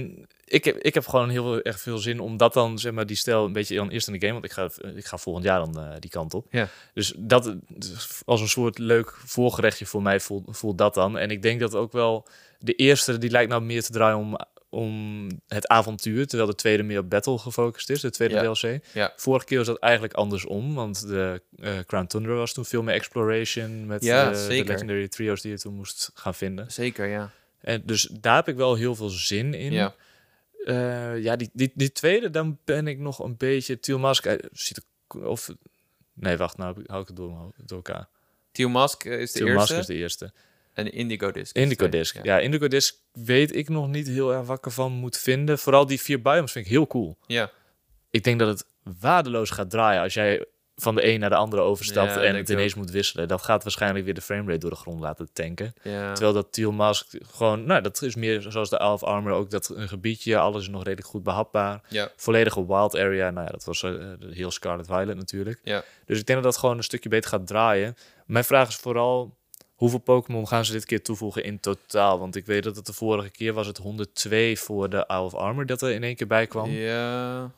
ik heb gewoon heel erg veel zin om dat dan, zeg maar, die stijl een beetje dan eerst in de game. Want ik ga volgend jaar dan die kant op. Ja. Dus dat als een soort leuk voorgerechtje voor mij voelt dat dan. En ik denk dat ook wel de eerste, die lijkt nou meer te draaien om het avontuur, terwijl de tweede meer op battle gefocust is, de tweede DLC. Ja. Vorige keer was dat eigenlijk andersom, want de Crown Tundra was toen veel meer exploration met de Legendary Trio's die je toen moest gaan vinden. Zeker, ja. En dus daar heb ik wel heel veel zin in. Ja. Die tweede, dan ben ik nog een beetje... Teal Mask ziet er... Of, nee, wacht, nou hou ik het door elkaar. Teal Mask is de Teal eerste. Mask is de eerste. En Indigo Disc. Indigo Disc. Ja, Indigo Disc weet ik nog niet heel erg wat ik ervan moet vinden. Vooral die 4 biomes vind ik heel cool. Ja. Ik denk dat het waardeloos gaat draaien als jij van de een naar de andere overstapt en het ineens moet wisselen. Dat gaat waarschijnlijk weer de framerate door de grond laten tanken. Ja. Terwijl dat Teal Mask gewoon... Nou, dat is meer zoals de Isle of Armor. Ook dat een gebiedje, alles is nog redelijk goed behapbaar. Ja. Volledige wild area. Nou ja, dat was heel Scarlet Violet natuurlijk. Ja. Dus ik denk dat dat gewoon een stukje beter gaat draaien. Mijn vraag is vooral... Hoeveel Pokémon gaan ze dit keer toevoegen in totaal? Want ik weet dat het de vorige keer was het 102 voor de Isle of Armor dat er in één keer bij kwam. Ja.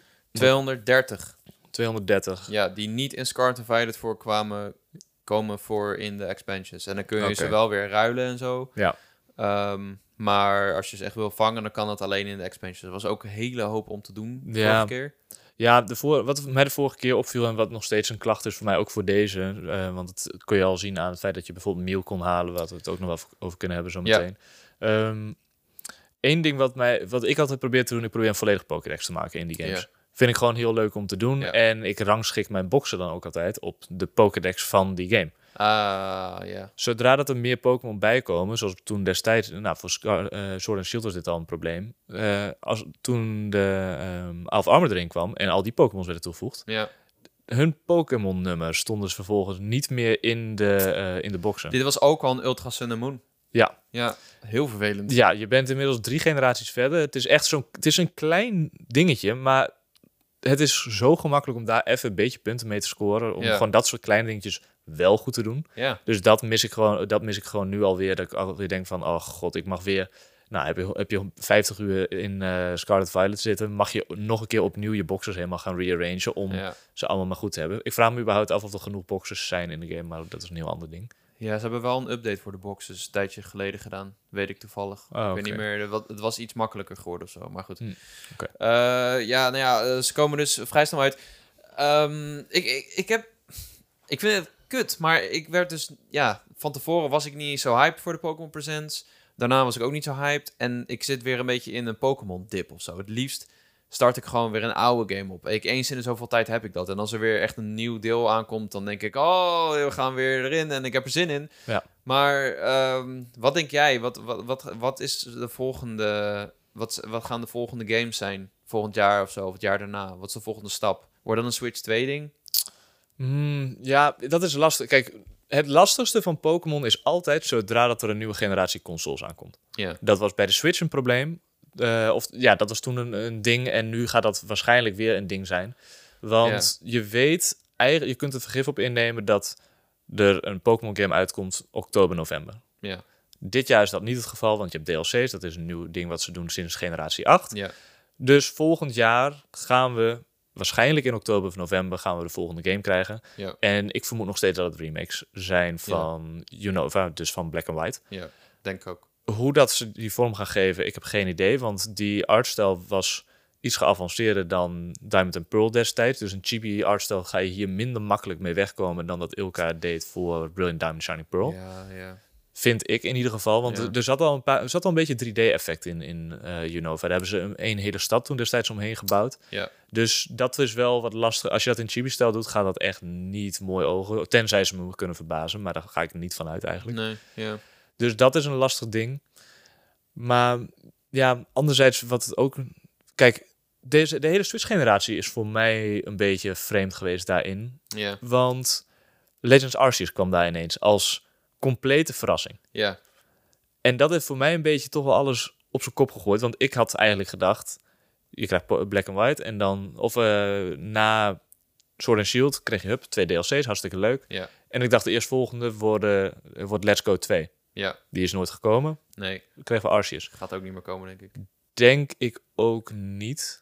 230. 230. Ja, die niet in Scarlet Violet komen voor in de expansions. En dan kun je ze wel weer ruilen en zo. Ja. Maar als je ze echt wil vangen, dan kan dat alleen in de expansions. Er was ook een hele hoop om te doen de vorige keer. Ja, wat mij de vorige keer opviel en wat nog steeds een klacht is voor mij ook voor deze. Want dat kun je al zien aan het feit dat je bijvoorbeeld Mew kon halen, wat we het ook nog wel over kunnen hebben zo meteen. Ja. Eén ding wat ik altijd probeer te doen, ik probeer een volledige Pokédex te maken in die games. Ja. Vind ik gewoon heel leuk om te doen. Ja. En ik rangschik mijn boxen dan ook altijd op de Pokédex van die game. Ja. Zodra dat er meer Pokémon bijkomen, zoals toen destijds, voor Sword and Shield was dit al een probleem. Toen de Isle of Armor erin kwam en al die Pokémons werden toegevoegd, hun Pokémon-nummer stonden vervolgens niet meer in de boxen. Dit was ook al een Ultra Sun and Moon. Ja. Ja, heel vervelend. Ja, je bent inmiddels 3 generaties verder. Het is echt het is een klein dingetje, maar het is zo gemakkelijk om daar even een beetje punten mee te scoren. Om gewoon dat soort kleine dingetjes wel goed te doen. Ja. Dus dat mis ik gewoon nu alweer. Dat ik alweer denk van, oh god, ik mag weer... Nou, heb je 50 uur in Scarlet Violet zitten, mag je nog een keer opnieuw je boxes helemaal gaan rearrangen om ze allemaal maar goed te hebben. Ik vraag me überhaupt af of er genoeg boxes zijn in de game, maar dat is een heel ander ding. Ja, ze hebben wel een update voor de boxes een tijdje geleden gedaan. Weet ik toevallig. Ik weet niet meer. Het was iets makkelijker geworden of zo. Maar goed. Ze komen dus vrij snel uit. Ik vind het kut. Maar ik werd dus... Ja, van tevoren was ik niet zo hyped voor de Pokémon Presents. Daarna was ik ook niet zo hyped. En ik zit weer een beetje in een Pokémon dip of zo. Het liefst start ik gewoon weer een oude game op. Eens in de zoveel tijd heb ik dat. En als er weer echt een nieuw deel aankomt, dan denk ik, oh, we gaan weer erin en ik heb er zin in. Ja. Maar wat denk jij? Wat is de volgende... Wat gaan de volgende games zijn? Volgend jaar of zo, of het jaar daarna? Wat is de volgende stap? Wordt dan een Switch 2 ding? Ja, dat is lastig. Kijk, het lastigste van Pokémon is altijd zodra dat er een nieuwe generatie consoles aankomt. Yeah. Dat was bij de Switch een probleem. Dat was toen een ding en nu gaat dat waarschijnlijk weer een ding zijn. Want je weet, je kunt het vergif op innemen dat er een Pokémon game uitkomt oktober, november. Yeah. Dit jaar is dat niet het geval, want je hebt DLC's. Dat is een nieuw ding wat ze doen sinds generatie 8. Yeah. Dus volgend jaar gaan we, waarschijnlijk in oktober of november, gaan we de volgende game krijgen. Yeah. En ik vermoed nog steeds dat het remakes zijn van Unova, dus van Black and White. Ja, denk ik ook. Hoe dat ze die vorm gaan geven, ik heb geen idee. Want die artstijl was iets geavanceerder dan Diamond and Pearl destijds. Dus een chibi artstijl ga je hier minder makkelijk mee wegkomen dan dat Ilka deed voor Brilliant Diamond Shining Pearl. Ja. Vind ik in ieder geval. Want er zat al een beetje 3D-effect in Unova. Daar hebben ze een hele stad toen destijds omheen gebouwd. Ja. Dus dat is wel wat lastig. Als je dat in chibi-stijl doet, gaat dat echt niet mooi ogen. Tenzij ze me kunnen verbazen. Maar daar ga ik niet van uit eigenlijk. Nee, ja. Dus dat is een lastig ding. Maar ja, anderzijds wat het ook... Kijk, de hele Switch-generatie is voor mij een beetje vreemd geweest daarin. Ja. Want Legends Arceus kwam daar ineens als complete verrassing. Ja. En dat heeft voor mij een beetje toch wel alles op zijn kop gegooid. Want ik had eigenlijk gedacht, je krijgt Black and White en dan... Of na Sword and Shield kreeg je 2 DLC's, hartstikke leuk. Ja. En ik dacht de eerstvolgende wordt Let's Go 2. Ja. Die is nooit gekomen. Nee. We kregen we Arceus. Gaat ook niet meer komen, denk ik. denk ik ook niet.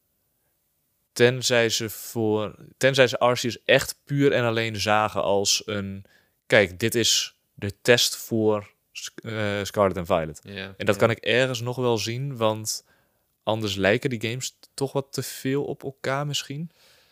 Tenzij ze Arceus echt puur en alleen zagen als een... Kijk, dit is de test voor Scarlet en Violet. Ja, En dat kan ik ergens nog wel zien, want anders lijken die games toch wat te veel op elkaar misschien.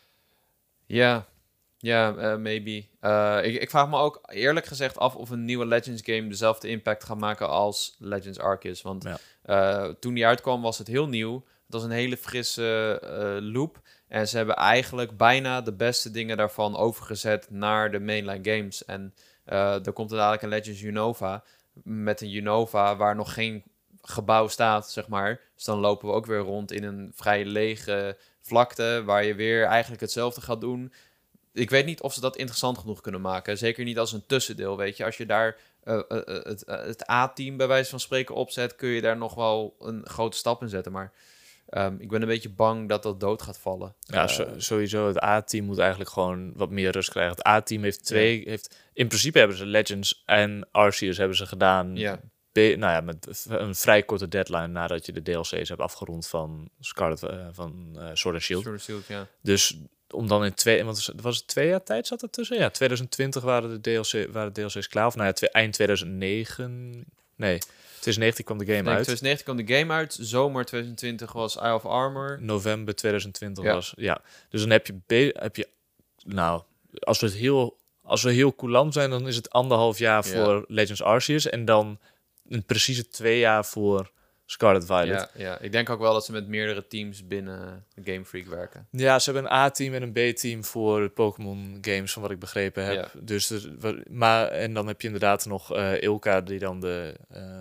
Ja, maybe. Ik vraag me ook eerlijk gezegd af of een nieuwe Legends game dezelfde impact gaat maken als Legends Arceus. Want toen die uitkwam was het heel nieuw. Het was een hele frisse loop. En ze hebben eigenlijk bijna de beste dingen daarvan overgezet naar de mainline games. En er komt er dadelijk een Legends Unova. Met een Unova waar nog geen gebouw staat, zeg maar. Dus dan lopen we ook weer rond in een vrij lege vlakte, waar je weer eigenlijk hetzelfde gaat doen. Ik weet niet of ze dat interessant genoeg kunnen maken. Zeker niet als een tussendeel, weet je. Als je daar het A-team bij wijze van spreken opzet, kun je daar nog wel een grote stap in zetten. Maar ik ben een beetje bang dat dat dood gaat vallen. Ja, sowieso. Het A-team moet eigenlijk gewoon wat meer rust krijgen. Het A-team heeft in principe hebben ze Legends en Arceus hebben ze gedaan. Ja. Met een vrij korte deadline nadat je de DLC's hebt afgerond van Scarlet van Sword and Shield. Sword and Shield, ja. Dus om dan in was het 2 jaar tijd zat er tussen? Ja, 2020 waren de DLC's klaar. Of eind 2009. Nee, 2019 kwam de game uit. 2019 kwam de game uit. Zomer 2020 was Eye of Armor. November 2020 was. Ja. Dus dan heb je nou, als we heel coulant zijn, dan is het 1,5 jaar voor Legends Arceus en dan een precieze 2 jaar voor Scarlet Violet. Ja, ik denk ook wel dat ze met meerdere teams binnen Game Freak werken. Ja, ze hebben een A-team en een B-team voor de Pokémon games, van wat ik begrepen heb. Ja. Dus en dan heb je inderdaad nog Ilka die dan de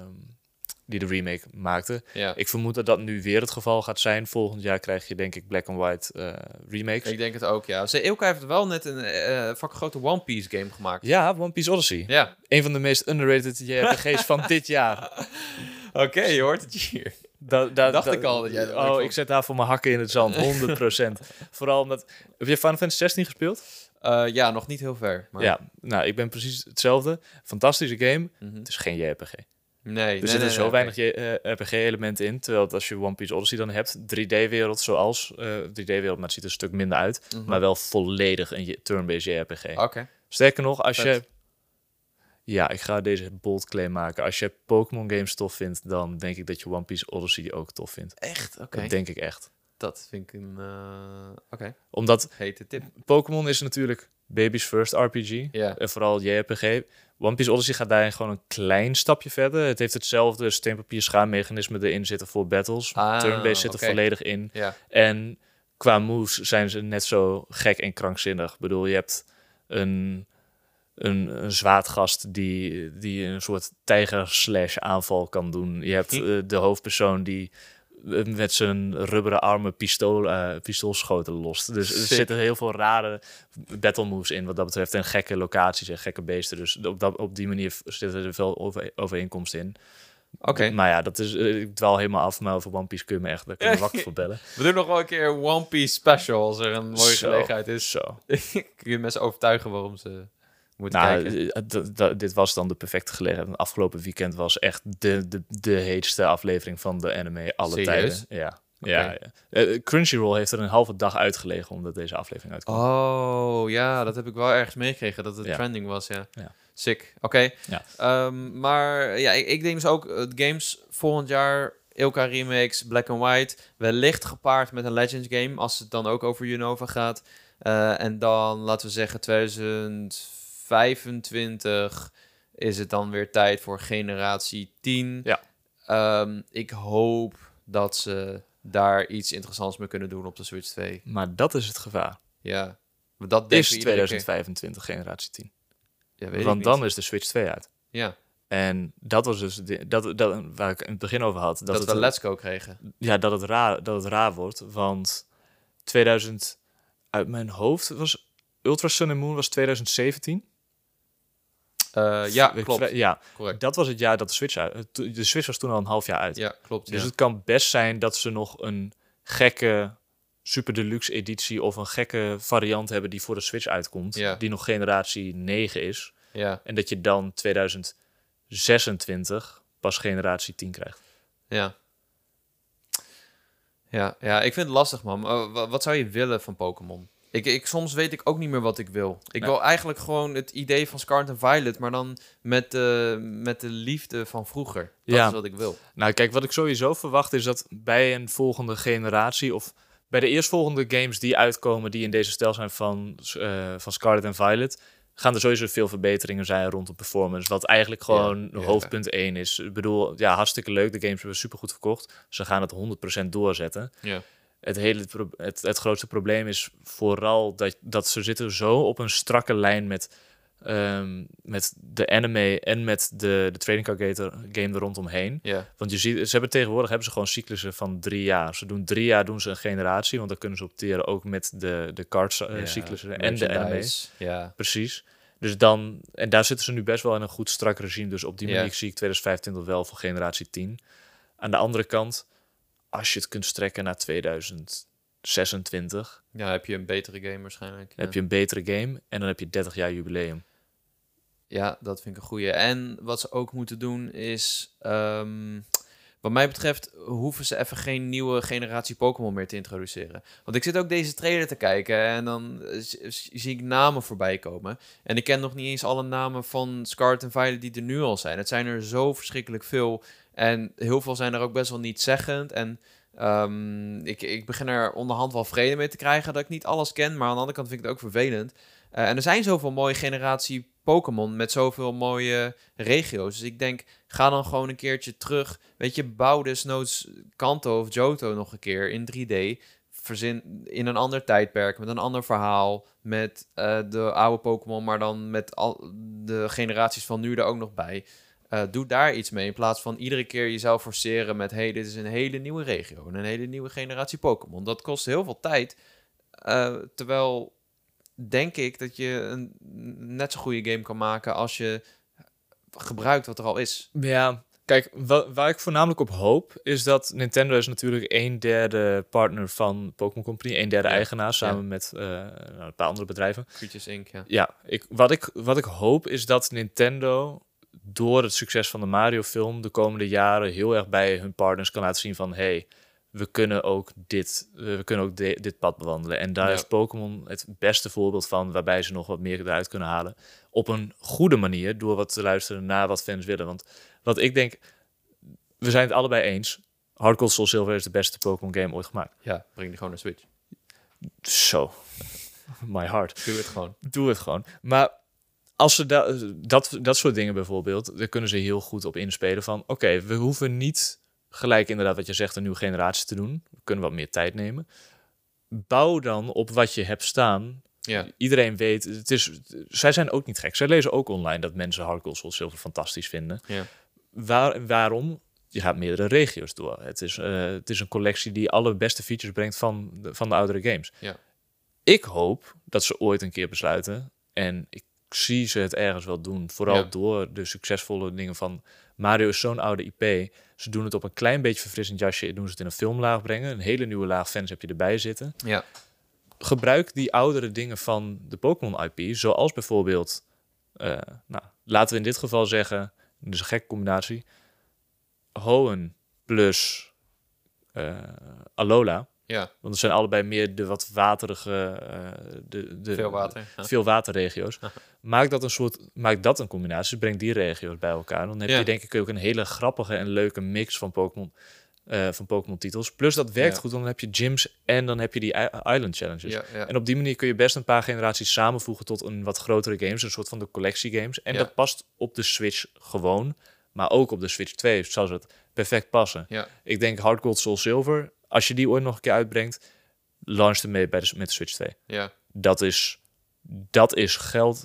remake maakte. Ja. Ik vermoed dat dat nu weer het geval gaat zijn. Volgend jaar krijg je denk ik Black and White remakes. Ik denk het ook, ja. Ilka heeft wel net een fucking grote One Piece game gemaakt. Ja, One Piece Odyssey. Ja. Een van de meest underrated JRPG's van dit jaar. Oké, je hoort het hier. Dacht ik al dat jij dat Oh, ik zet daar voor mijn hakken in het zand, 100%. Vooral omdat... Heb je Final Fantasy 16 gespeeld? Ja, nog niet heel ver. Maar... Ja, nou, ik ben precies hetzelfde. Fantastische game. Mm-hmm. Het is geen JRPG. Nee. Er zitten zo weinig RPG-elementen in. Terwijl als je One Piece Odyssey dan hebt, 3D-wereld zoals 3D-wereld, maar het ziet er een stuk minder uit. Mm-hmm. Maar wel volledig een turn-based JRPG. Oké. Sterker nog, als je... Ja, ik ga deze bold claim maken. Als je Pokémon games tof vindt, dan denk ik dat je One Piece Odyssey ook tof vindt. Echt? Oké. Dat denk ik echt. Dat vind ik een... Oké. Omdat Hete tip. Pokémon is natuurlijk baby's first RPG. Ja. En vooral JRPG. One Piece Odyssey gaat daarin gewoon een klein stapje verder. Het heeft hetzelfde steenpapier schaammechanisme erin zitten voor battles. Turn-based zit er volledig in. Ja. En qua moves zijn ze net zo gek en krankzinnig. Ik bedoel, je hebt een zwaardgast die een soort tijger-slash aanval kan doen. Je hebt de hoofdpersoon die met zijn rubberen armen pistoolschoten lost. Dus er zitten heel veel rare battle moves in wat dat betreft. En gekke locaties en gekke beesten. Dus op die manier zitten er veel overeenkomsten in. Oké. Maar ja, dat is, ik dwaal helemaal af. Maar over One Piece kun je me echt wakker voor bellen. We doen nog wel een keer een One Piece special als er een mooie gelegenheid is. Zo. Kun je mensen overtuigen waarom ze moeten kijken? Dit was dan de perfecte gelegenheid. Het afgelopen weekend was echt de heetste aflevering van de anime alle Serieus? tijden. Okay. Ja. Crunchyroll heeft er een halve dag uitgelegen omdat deze aflevering uitkwam. Oh, ja, dat heb ik wel ergens meegekregen, dat het trending was, ja. Sick, oké. Ja. Maar ja, ik denk dus ook games volgend jaar, Ilka remakes, Black and White, wellicht gepaard met een Legends game, als het dan ook over Unova gaat. En dan, laten we zeggen, 2025 is het dan weer tijd voor generatie 10. Ja. Ik hoop dat ze daar iets interessants mee kunnen doen op de Switch 2. Maar dat is het gevaar. Ja. Dat is 2025 generatie 10. Ja, weet Want ik dan niet. is de Switch 2 uit. Ja. En dat was dus dat waar ik in het begin over had. Dat we Let's Go kregen. Ja, dat het raar wordt. Want uit mijn hoofd was Ultra Sun and Moon was 2017. Ja, klopt. Ja, Correct. dat was het jaar dat de Switch was toen al een half jaar uit. Ja, klopt. Dus het kan best zijn dat ze nog een gekke Super Deluxe editie of een gekke variant hebben die voor de Switch uitkomt. Ja. Die nog generatie 9 is. Ja. En dat je dan 2026 pas generatie 10 krijgt. Ja. Ja, ik vind het lastig, man. Wat zou je willen van Pokémon? Soms weet ik ook niet meer wat ik wil. Ik wil eigenlijk gewoon het idee van Scarlet en Violet, maar dan met de liefde van vroeger. Dat is wat ik wil. Nou, kijk, wat ik sowieso verwacht is dat bij een volgende generatie, of bij de eerstvolgende games die uitkomen die in deze stijl zijn van Scarlet en Violet, gaan er sowieso veel verbeteringen zijn rondom performance. Wat eigenlijk gewoon hoofdpunt 1 is. Ik bedoel, ja, hartstikke leuk. De games hebben supergoed verkocht. Ze gaan het 100% doorzetten. Ja. Het grootste probleem is vooral dat ze zitten zo op een strakke lijn met de anime en met de trading card game er rondomheen. Yeah. Want je ziet, hebben ze gewoon cyclussen van 3 jaar. Ze doen 3 jaar doen ze een generatie, want dan kunnen ze opteren ook met de cards cyclussen en de anime. Ja. Precies. Dus dan, en daar zitten ze nu best wel in een goed strak regime. Dus op die manier zie ik 2025 wel voor generatie 10. Aan de andere kant, als je het kunt strekken naar 2026... Ja, heb je een betere game waarschijnlijk. Heb je een betere game en dan heb je 30 jaar jubileum. Ja, dat vind ik een goeie. En wat ze ook moeten doen is... wat mij betreft hoeven ze even geen nieuwe generatie Pokémon meer te introduceren. Want ik zit ook deze trailer te kijken en dan zie ik namen voorbij komen. En ik ken nog niet eens alle namen van Scarlet en Violet die er nu al zijn. Het zijn er zo verschrikkelijk veel. En heel veel zijn er ook best wel niet zeggend. En ik begin er onderhand wel vrede mee te krijgen dat ik niet alles ken. Maar aan de andere kant vind ik het ook vervelend. En er zijn zoveel mooie generatie Pokémon met zoveel mooie regio's. Dus ik denk, ga dan gewoon een keertje terug. Weet je, bouw desnoods Kanto of Johto nog een keer in 3D. Verzin in een ander tijdperk, met een ander verhaal. Met de oude Pokémon, maar dan met al de generaties van nu er ook nog bij. Doe daar iets mee in plaats van iedere keer jezelf forceren met... hey, dit is een hele nieuwe regio en een hele nieuwe generatie Pokémon. Dat kost heel veel tijd. Terwijl... denk ik dat je een net zo goede game kan maken als je gebruikt wat er al is. Ja, kijk, waar ik voornamelijk op hoop, is dat Nintendo is natuurlijk 1/3 partner van Pokémon Company, 1/3 eigenaar, samen met een paar andere bedrijven. Creatures Inc., wat ik hoop is dat Nintendo door het succes van de Mario-film de komende jaren heel erg bij hun partners kan laten zien van... hey, we kunnen ook dit pad bewandelen. En daar is Pokémon het beste voorbeeld van, waarbij ze nog wat meer eruit kunnen halen. Op een goede manier, door wat te luisteren naar wat fans willen. Want wat ik denk, we zijn het allebei eens. Heart Gold Soul Silver is de beste Pokémon game ooit gemaakt. Ja, breng die gewoon naar Switch. Zo. My heart. Doe het gewoon. Maar als ze dat soort dingen bijvoorbeeld, daar kunnen ze heel goed op inspelen van... Oké, we hoeven niet... gelijk inderdaad wat je zegt, een nieuwe generatie te doen. We kunnen wat meer tijd nemen. Bouw dan op wat je hebt staan. Ja. Iedereen weet, zij zijn ook niet gek. Zij lezen ook online dat mensen Heart Gold Soul Silver fantastisch vinden. Ja. Waarom? Je gaat meerdere regio's door. Het is een collectie die alle beste features brengt van de oudere games. Ja. Ik hoop dat ze ooit een keer besluiten. En ik zie ze het ergens wel doen. Vooral door de succesvolle dingen van... Mario is zo'n oude IP. Ze doen het op een klein beetje verfrissend jasje. Doen ze het in een filmlaag brengen. Een hele nieuwe laag fans heb je erbij zitten. Ja. Gebruik die oudere dingen van de Pokémon IP. Zoals bijvoorbeeld... laten we in dit geval zeggen... Dat is een gekke combinatie. Hoenn plus Alola. Ja. Want het zijn allebei meer de wat waterige... veel water. Veel waterregio's. Maak dat een combinatie. Breng die regio's bij elkaar. Dan heb je denk ik ook een hele grappige en leuke mix van Pokémon titels. Plus dat werkt goed. Dan heb je gyms en dan heb je die Island Challenges. Ja. En op die manier kun je best een paar generaties samenvoegen tot een wat grotere games. Een soort van de collectie games. En dat past op de Switch gewoon. Maar ook op de Switch 2 zou het perfect passen. Ja. Ik denk Heart Gold Soul Silver... Als je die ooit nog een keer uitbrengt, launch hem mee met de Switch 2. Ja. Dat is geld.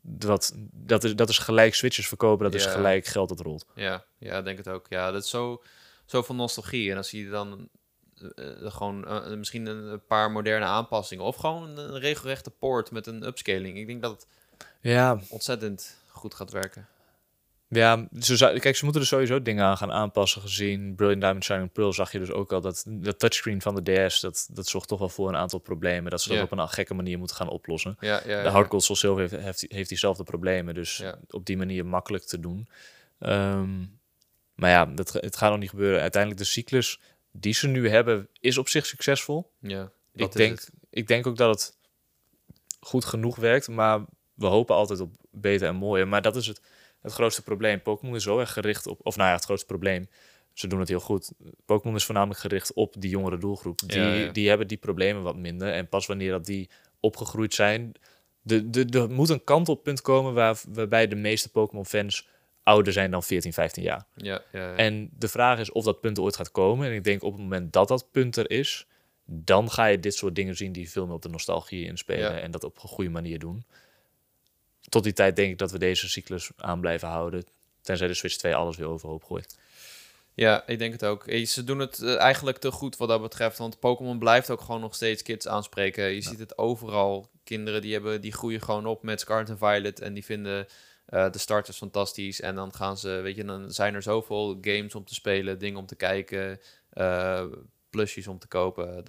Dat is gelijk Switches verkopen. Dat is gelijk geld dat rolt. Ja, denk het ook. Ja, dat is zo veel nostalgie. En als je dan misschien een paar moderne aanpassingen... of gewoon een regelrechte port met een upscaling. Ik denk dat het ontzettend goed gaat werken. Ja, ze moeten er sowieso dingen aan gaan aanpassen. Gezien Brilliant Diamond Shining Pearl zag je dus ook al dat de touchscreen van de DS... dat zorgt toch wel voor een aantal problemen. Dat ze dat op een gekke manier moeten gaan oplossen. De Heart Gold Soul Silver heeft diezelfde problemen. Dus op die manier makkelijk te doen. Maar ja, het gaat nog niet gebeuren. Uiteindelijk de cyclus die ze nu hebben, is op zich succesvol. Ja, Ik denk ook dat het goed genoeg werkt, maar we hopen altijd op beter en mooier. Maar dat is het grootste probleem. Pokémon is zo erg gericht op... Of nou ja, het grootste probleem. Ze doen het heel goed. Pokémon is voornamelijk gericht op die jongere doelgroep. Die hebben die problemen wat minder. En pas wanneer dat die opgegroeid zijn... Er moet een kantelpunt komen waarbij de meeste Pokémon-fans ouder zijn dan 14, 15 jaar. Ja. En de vraag is of dat punt ooit gaat komen. En ik denk op het moment dat dat punt er is... dan ga je dit soort dingen zien die veel meer op de nostalgie inspelen... en dat op een goede manier doen. Tot die tijd denk ik dat we deze cyclus aan blijven houden... tenzij de Switch 2 alles weer overhoop gooit. Ja, ik denk het ook. Ze doen het eigenlijk te goed wat dat betreft. Want Pokémon blijft ook gewoon nog steeds kids aanspreken. Je ziet het overal. Kinderen die groeien gewoon op met Scarlet en Violet. En die vinden de starters fantastisch. En dan gaan ze, weet je, dan zijn er zoveel games om te spelen. Dingen om te kijken. Plusjes om te kopen.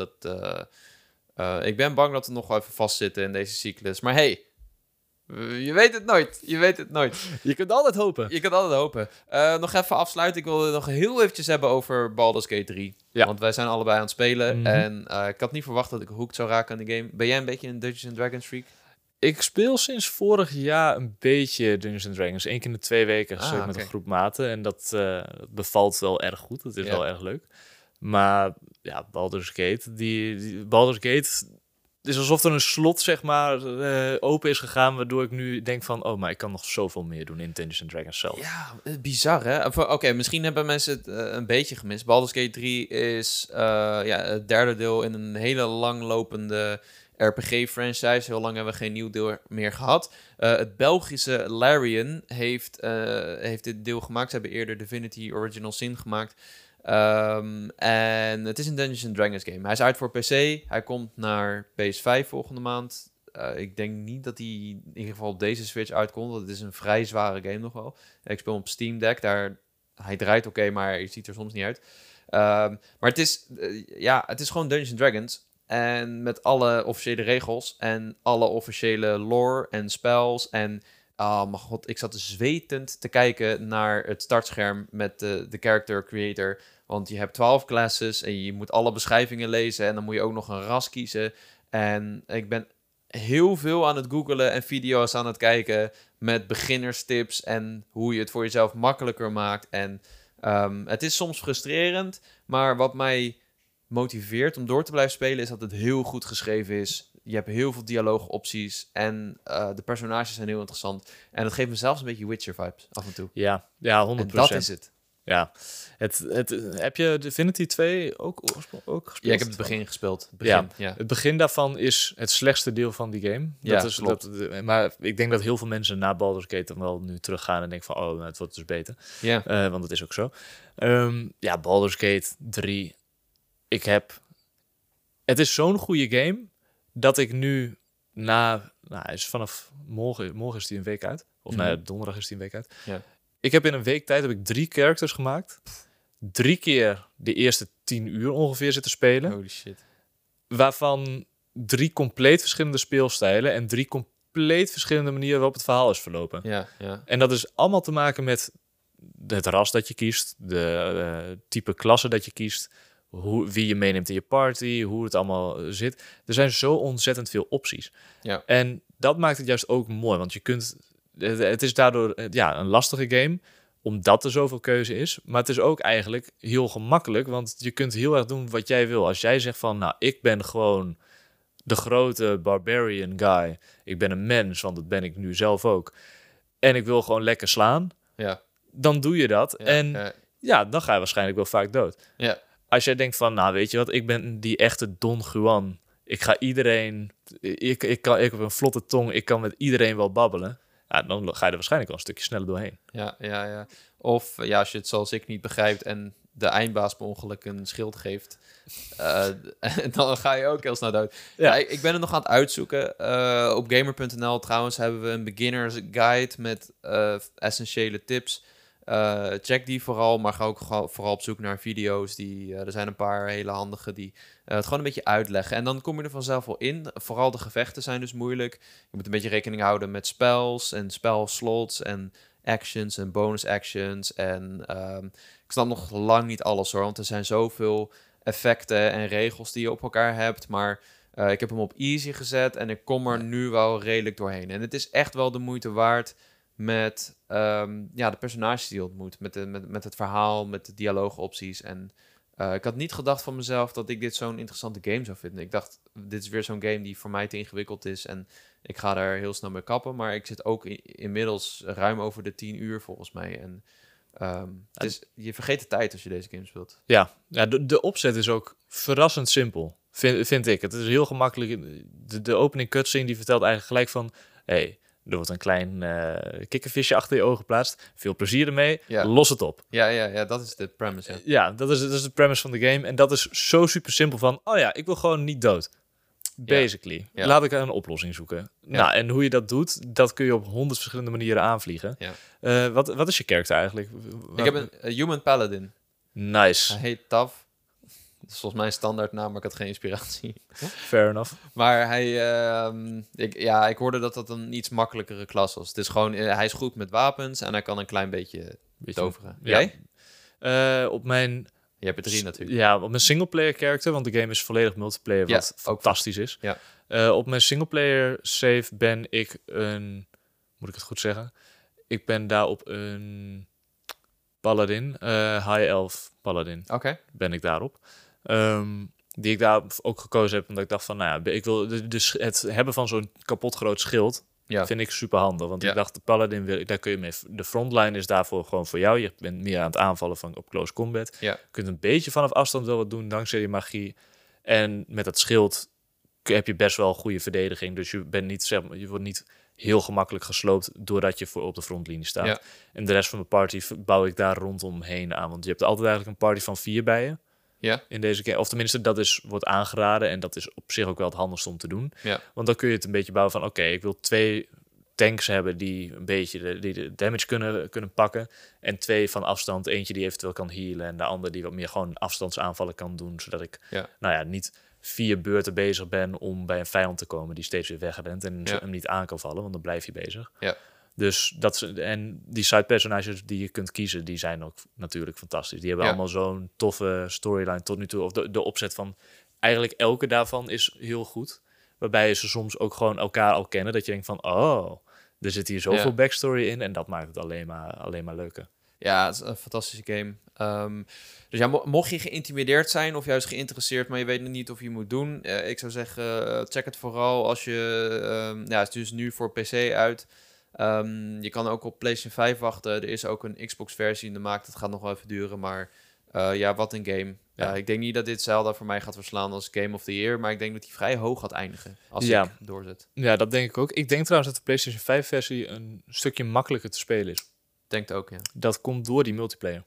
Ik ben bang dat we nog wel even vastzitten in deze cyclus. Maar hey... Je weet het nooit. Je kunt altijd hopen. Nog even afsluiten. Ik wil het nog heel eventjes hebben over Baldur's Gate 3. Ja. Want wij zijn allebei aan het spelen. Mm-hmm. En ik had niet verwacht dat ik hooked zou raken aan de game. Ben jij een beetje een Dungeons & Dragons freak? Ik speel sinds vorig jaar een beetje Dungeons & Dragons. 1 keer in de 2 weken met een groep maten. En dat bevalt wel erg goed. Het is wel erg leuk. Maar ja, Baldur's Gate... Baldur's Gate... Het is alsof er een slot, zeg maar, open is gegaan... waardoor ik nu denk van... oh, maar ik kan nog zoveel meer doen in Dungeons & Dragons zelf. Ja, bizar, hè? Oké, misschien hebben mensen het een beetje gemist. Baldur's Gate 3 is het derde deel in een hele langlopende RPG-franchise. Heel lang hebben we geen nieuw deel meer gehad. Het Belgische Larian heeft dit deel gemaakt. Ze hebben eerder Divinity Original Sin gemaakt... en het is een Dungeons & Dragons game. Hij is uit voor PC. Hij komt naar PS5 volgende maand. Ik denk niet dat hij in ieder geval op deze Switch uitkomt. Want het is een vrij zware game nog wel. Ik speel op Steam Deck. Hij draait oké, maar hij ziet er soms niet uit. Maar het is gewoon Dungeons & Dragons. En met alle officiële regels. En alle officiële lore en spells. En oh mijn god, ik zat zwetend te kijken naar het startscherm met de character creator. Want je hebt 12 classes en je moet alle beschrijvingen lezen. En dan moet je ook nog een ras kiezen. En ik ben heel veel aan het googlen en video's aan het kijken met beginnerstips en hoe je het voor jezelf makkelijker maakt. En het is soms frustrerend, maar wat mij motiveert om door te blijven spelen is dat het heel goed geschreven is. Je hebt heel veel dialoogopties en de personages zijn heel interessant. En dat geeft me zelfs een beetje Witcher-vibes af en toe. Ja, 100%. En dat is het. Ja. Heb je Divinity 2 ook gespeeld? Ja, ik heb het begin gespeeld. Het begin daarvan is het slechtste deel van die game. Maar ik denk dat heel veel mensen na Baldur's Gate dan wel nu teruggaan en denken van, het wordt dus beter. Ja. Want dat is ook zo. Baldur's Gate 3. Het is zo'n goede game dat ik nu is vanaf morgen is die een week uit. Of donderdag is die een week uit. Ja. Ik heb in een week tijd 3 characters gemaakt. 3 keer de eerste 10 uur ongeveer zitten spelen. Holy shit. Waarvan 3 compleet verschillende speelstijlen en 3 compleet verschillende manieren waarop het verhaal is verlopen. Ja. En dat is allemaal te maken met het ras dat je kiest, de type klasse dat je kiest, wie je meeneemt in je party, hoe het allemaal zit. Er zijn zo ontzettend veel opties. Ja. En dat maakt het juist ook mooi, want het is daardoor een lastige game, omdat er zoveel keuze is. Maar het is ook eigenlijk heel gemakkelijk, want je kunt heel erg doen wat jij wil. Als jij zegt van, ik ben gewoon de grote barbarian guy. Ik ben een mens, want dat ben ik nu zelf ook. En ik wil gewoon lekker slaan. Ja. Dan doe je dat. Dan ga je waarschijnlijk wel vaak dood. Ja. Als jij denkt van, weet je wat, ik ben die echte Don Juan. Ik ga iedereen... Ik heb een vlotte tong, ik kan met iedereen wel babbelen. Ja, dan ga je er waarschijnlijk wel een stukje sneller doorheen. Ja. Of als je het zoals ik niet begrijpt en de eindbaas per ongeluk een schild geeft, dan ga je ook heel snel dood. Ja. Ik ben het nog aan het uitzoeken. Op gamer.nl trouwens hebben we een beginners guide met essentiële tips. Check die vooral, maar ga ook vooral op zoek naar video's. Er zijn een paar hele handige die het gewoon een beetje uitleggen. En dan kom je er vanzelf wel in. Vooral de gevechten zijn dus moeilijk. Je moet een beetje rekening houden met spells en spelslots en actions en bonus actions. En ik snap nog lang niet alles hoor, want er zijn zoveel effecten en regels die je op elkaar hebt. Maar ik heb hem op easy gezet en ik kom er nu wel redelijk doorheen. En het is echt wel de moeite waard met de personages die je ontmoet. Met het verhaal, met de dialoogopties. En ik had niet gedacht van mezelf dat ik dit zo'n interessante game zou vinden. Ik dacht, dit is weer zo'n game die voor mij te ingewikkeld is. En ik ga daar heel snel mee kappen. Maar ik zit ook inmiddels ruim over de 10 uur volgens mij. En je vergeet de tijd als je deze game speelt. Ja, de opzet is ook verrassend simpel, vind ik. Het is heel gemakkelijk. De opening cutscene die vertelt eigenlijk gelijk van... Hey, er wordt een klein kikkervisje achter je ogen geplaatst. Veel plezier ermee. Ja. Los het op. Ja, dat is de premise. Ja, Ja, dat is de premise van de game. En dat is zo super simpel van... Oh ja, ik wil gewoon niet dood. Basically. Ja. Laat ik een oplossing zoeken. Ja. Nou, en hoe je dat doet, dat kun je op 100 verschillende manieren aanvliegen. Ja. Wat is je character eigenlijk? Ik heb een human paladin. Nice. Hij heet Tav. Dat is volgens mij een standaard naam, maar ik had geen inspiratie. Fair enough. Maar ik hoorde dat dat een iets makkelijkere klas was. Het is gewoon, hij is goed met wapens en hij kan een klein beetje toveren. Ja. Jij? Op mijn... Je hebt er 3 natuurlijk. Ja, op mijn singleplayer character, want de game is volledig multiplayer, wat fantastisch is. Ja. Op mijn singleplayer save ben ik een... Moet ik het goed zeggen? Ik ben daar op een paladin, high elf paladin. Oké. Ben ik daarop. Die ik daar ook gekozen heb, omdat ik dacht van, nou ja, ik wil het hebben van zo'n kapot groot schild, vind ik super handig. Want ik dacht, de paladin, daar kun je mee... De frontline is daarvoor gewoon voor jou. Je bent meer aan het aanvallen van op close combat. Ja. Je kunt een beetje vanaf afstand wel wat doen, dankzij je magie. En met dat schild heb je best wel goede verdediging. Dus je bent niet, zeg maar, je wordt niet heel gemakkelijk gesloopt doordat je op de frontlinie staat. Ja. En de rest van mijn party bouw ik daar rondomheen aan. Want je hebt altijd eigenlijk een party van 4 bij je. Ja. In deze game. Of tenminste, dat wordt aangeraden. En dat is op zich ook wel het handigste om te doen. Ja. Want dan kun je het een beetje bouwen van... Oké, ik wil 2 tanks hebben die een beetje de damage kunnen pakken. En 2 van afstand. Eentje die eventueel kan healen. En de andere die wat meer gewoon afstandsaanvallen kan doen. Zodat ik niet 4 beurten bezig ben om bij een vijand te komen die steeds weer wegrent. En hem niet aan kan vallen, want dan blijf je bezig. Ja. Dus en die side-personages die je kunt kiezen, die zijn ook natuurlijk fantastisch. Die hebben allemaal zo'n toffe storyline tot nu toe. Of de opzet van eigenlijk elke daarvan is heel goed. Waarbij ze soms ook gewoon elkaar al kennen. Dat je denkt van, oh, er zit hier zoveel backstory in. En dat maakt het alleen maar leuker. Ja, het is een fantastische game. Dus ja, mocht je geïntimideerd zijn of juist geïnteresseerd, maar je weet nog niet of je moet doen. Ik zou zeggen, check het vooral als je... het is dus nu voor PC uit. Je kan ook op PlayStation 5 wachten. Er is ook een Xbox-versie in de markt. Het gaat nog wel even duren, maar wat een game. Ja. Ik denk niet dat dit Zelda voor mij gaat verslaan als Game of the Year, maar ik denk dat hij vrij hoog gaat eindigen als ik doorzet. Ja, dat denk ik ook. Ik denk trouwens dat de PlayStation 5-versie een stukje makkelijker te spelen is. Denkt ook, ja. Dat komt door die multiplayer.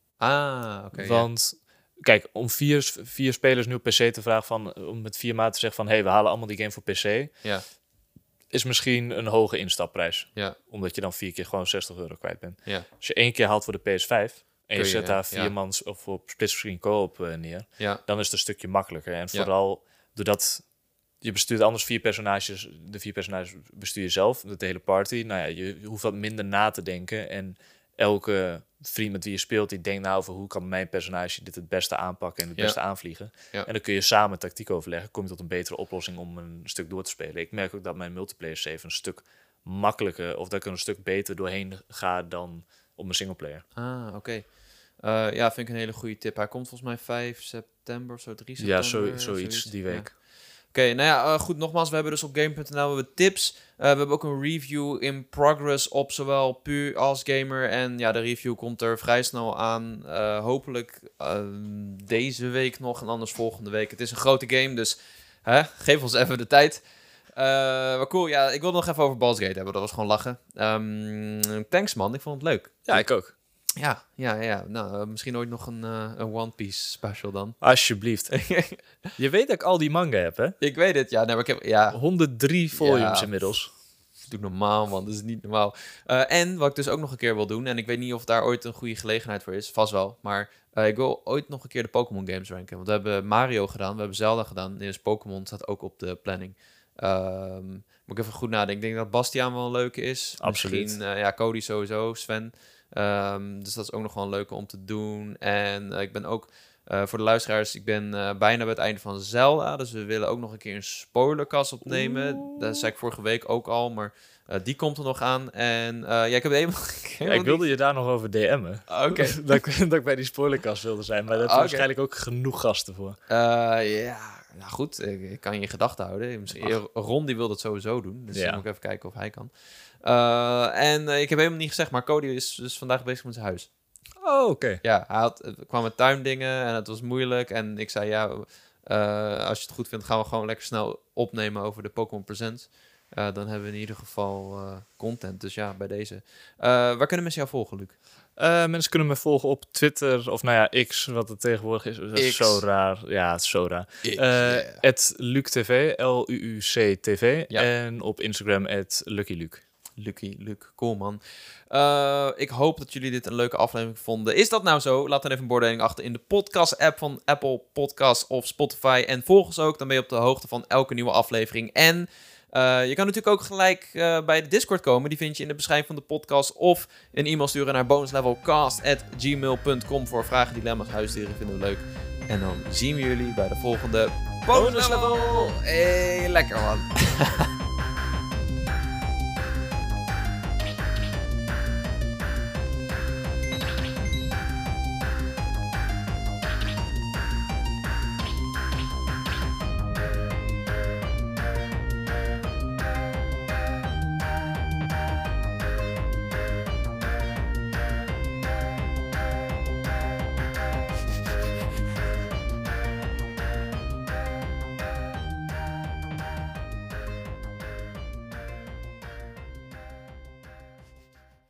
Oké. Want, kijk, om 4 spelers nu op PC te vragen om met 4 maten te zeggen van, hey, we halen allemaal die game voor PC. Ja. Is misschien een hoge instapprijs. Ja. Omdat je dan 4 keer gewoon €60 kwijt bent. Ja. Als je 1 keer haalt voor de PS5 en je zet daar 4 ja. mans of op split-screen co-op neer, Ja. dan is het een stukje makkelijker. En vooral doordat je bestuurt anders 4 personages, de 4 personages bestuur je zelf, de hele party. Nou ja, je hoeft wat minder na te denken en elke vriend met wie je speelt, die denkt nou over hoe kan mijn personage dit het beste aanpakken en het beste aanvliegen. Ja. En dan kun je samen tactiek overleggen, kom je tot een betere oplossing om een stuk door te spelen. Ik merk ook dat mijn multiplayer save een stuk makkelijker, of dat ik er een stuk beter doorheen ga dan op mijn singleplayer. Oké. Vind ik een hele goede tip. Hij komt volgens mij 5 september of zo, 3 september. Ja, zoiets die week. Oké, goed, nogmaals, we hebben dus op Game.nl we tips. We hebben ook een review in progress op zowel Puur als Gamer. En ja, de review komt er vrij snel aan. Hopelijk deze week nog en anders volgende week. Het is een grote game, dus geef ons even de tijd. Maar cool, ja, ik wilde nog even over Baldur's Gate hebben. Dat was gewoon lachen. Thanks man, ik vond het leuk. Ja, ik ook. Ja. Nou, misschien ooit nog een One Piece special dan. Alsjeblieft. Je weet dat ik al die manga heb, hè? Ik weet het, ja. Nee, maar ik heb 103 volumes inmiddels. Doe normaal, man. Dat is niet normaal. En wat ik dus ook nog een keer wil doen, en ik weet niet of daar ooit een goede gelegenheid voor is, vast wel, maar ik wil ooit nog een keer de Pokémon games ranken. Want we hebben Mario gedaan, we hebben Zelda gedaan, dus Pokémon staat ook op de planning. Moet ik even goed nadenken. Ik denk dat Bastiaan wel een leuke is. Absoluut. Misschien, Cody sowieso, Sven. Dus dat is ook nog wel een leuke om te doen. En ik ben ook Voor de luisteraars, ik ben bijna bij het einde van Zelda. Dus we willen ook nog een keer een spoilercast opnemen. Dat zei ik vorige week ook al, maar die komt er nog aan. En ik heb helemaal... Ik wilde je daar nog over DM'en. Oké. dat ik bij die spoilercast wilde zijn, maar daar heb je waarschijnlijk ook genoeg gasten voor. Nou goed, ik kan je in gedachten houden. Misschien, Ron die wil dat sowieso doen, dus dan moet ik even kijken of hij kan. Ik heb helemaal niet gezegd, maar Cody is dus vandaag bezig met zijn huis. Oh, oké. Ja, hij kwam met tuindingen en het was moeilijk. En ik zei, als je het goed vindt, gaan we gewoon lekker snel opnemen over de Pokémon Presents. Dan hebben we in ieder geval content. Dus ja, bij deze. Waar kunnen mensen jou volgen, Luc? Mensen kunnen me volgen op Twitter, of X, wat het tegenwoordig is. Dat is zo raar. Ja, het is zo raar. @LucTV, LUUCTV. Ja. En op Instagram @LuckyLuc. Luc, cool man. Ik hoop dat jullie dit een leuke aflevering vonden. Is dat nou zo? Laat dan even een beoordeling achter in de podcast-app van Apple Podcasts of Spotify. En volg ons ook, dan ben je op de hoogte van elke nieuwe aflevering. En je kan natuurlijk ook gelijk bij de Discord komen. Die vind je in de beschrijving van de podcast. Of een e-mail sturen naar bonuslevelcast@gmail.com voor vragen, dilemma's, huisdieren. Vinden we leuk. En dan zien we jullie bij de volgende Bonus Level. Hey, lekker man.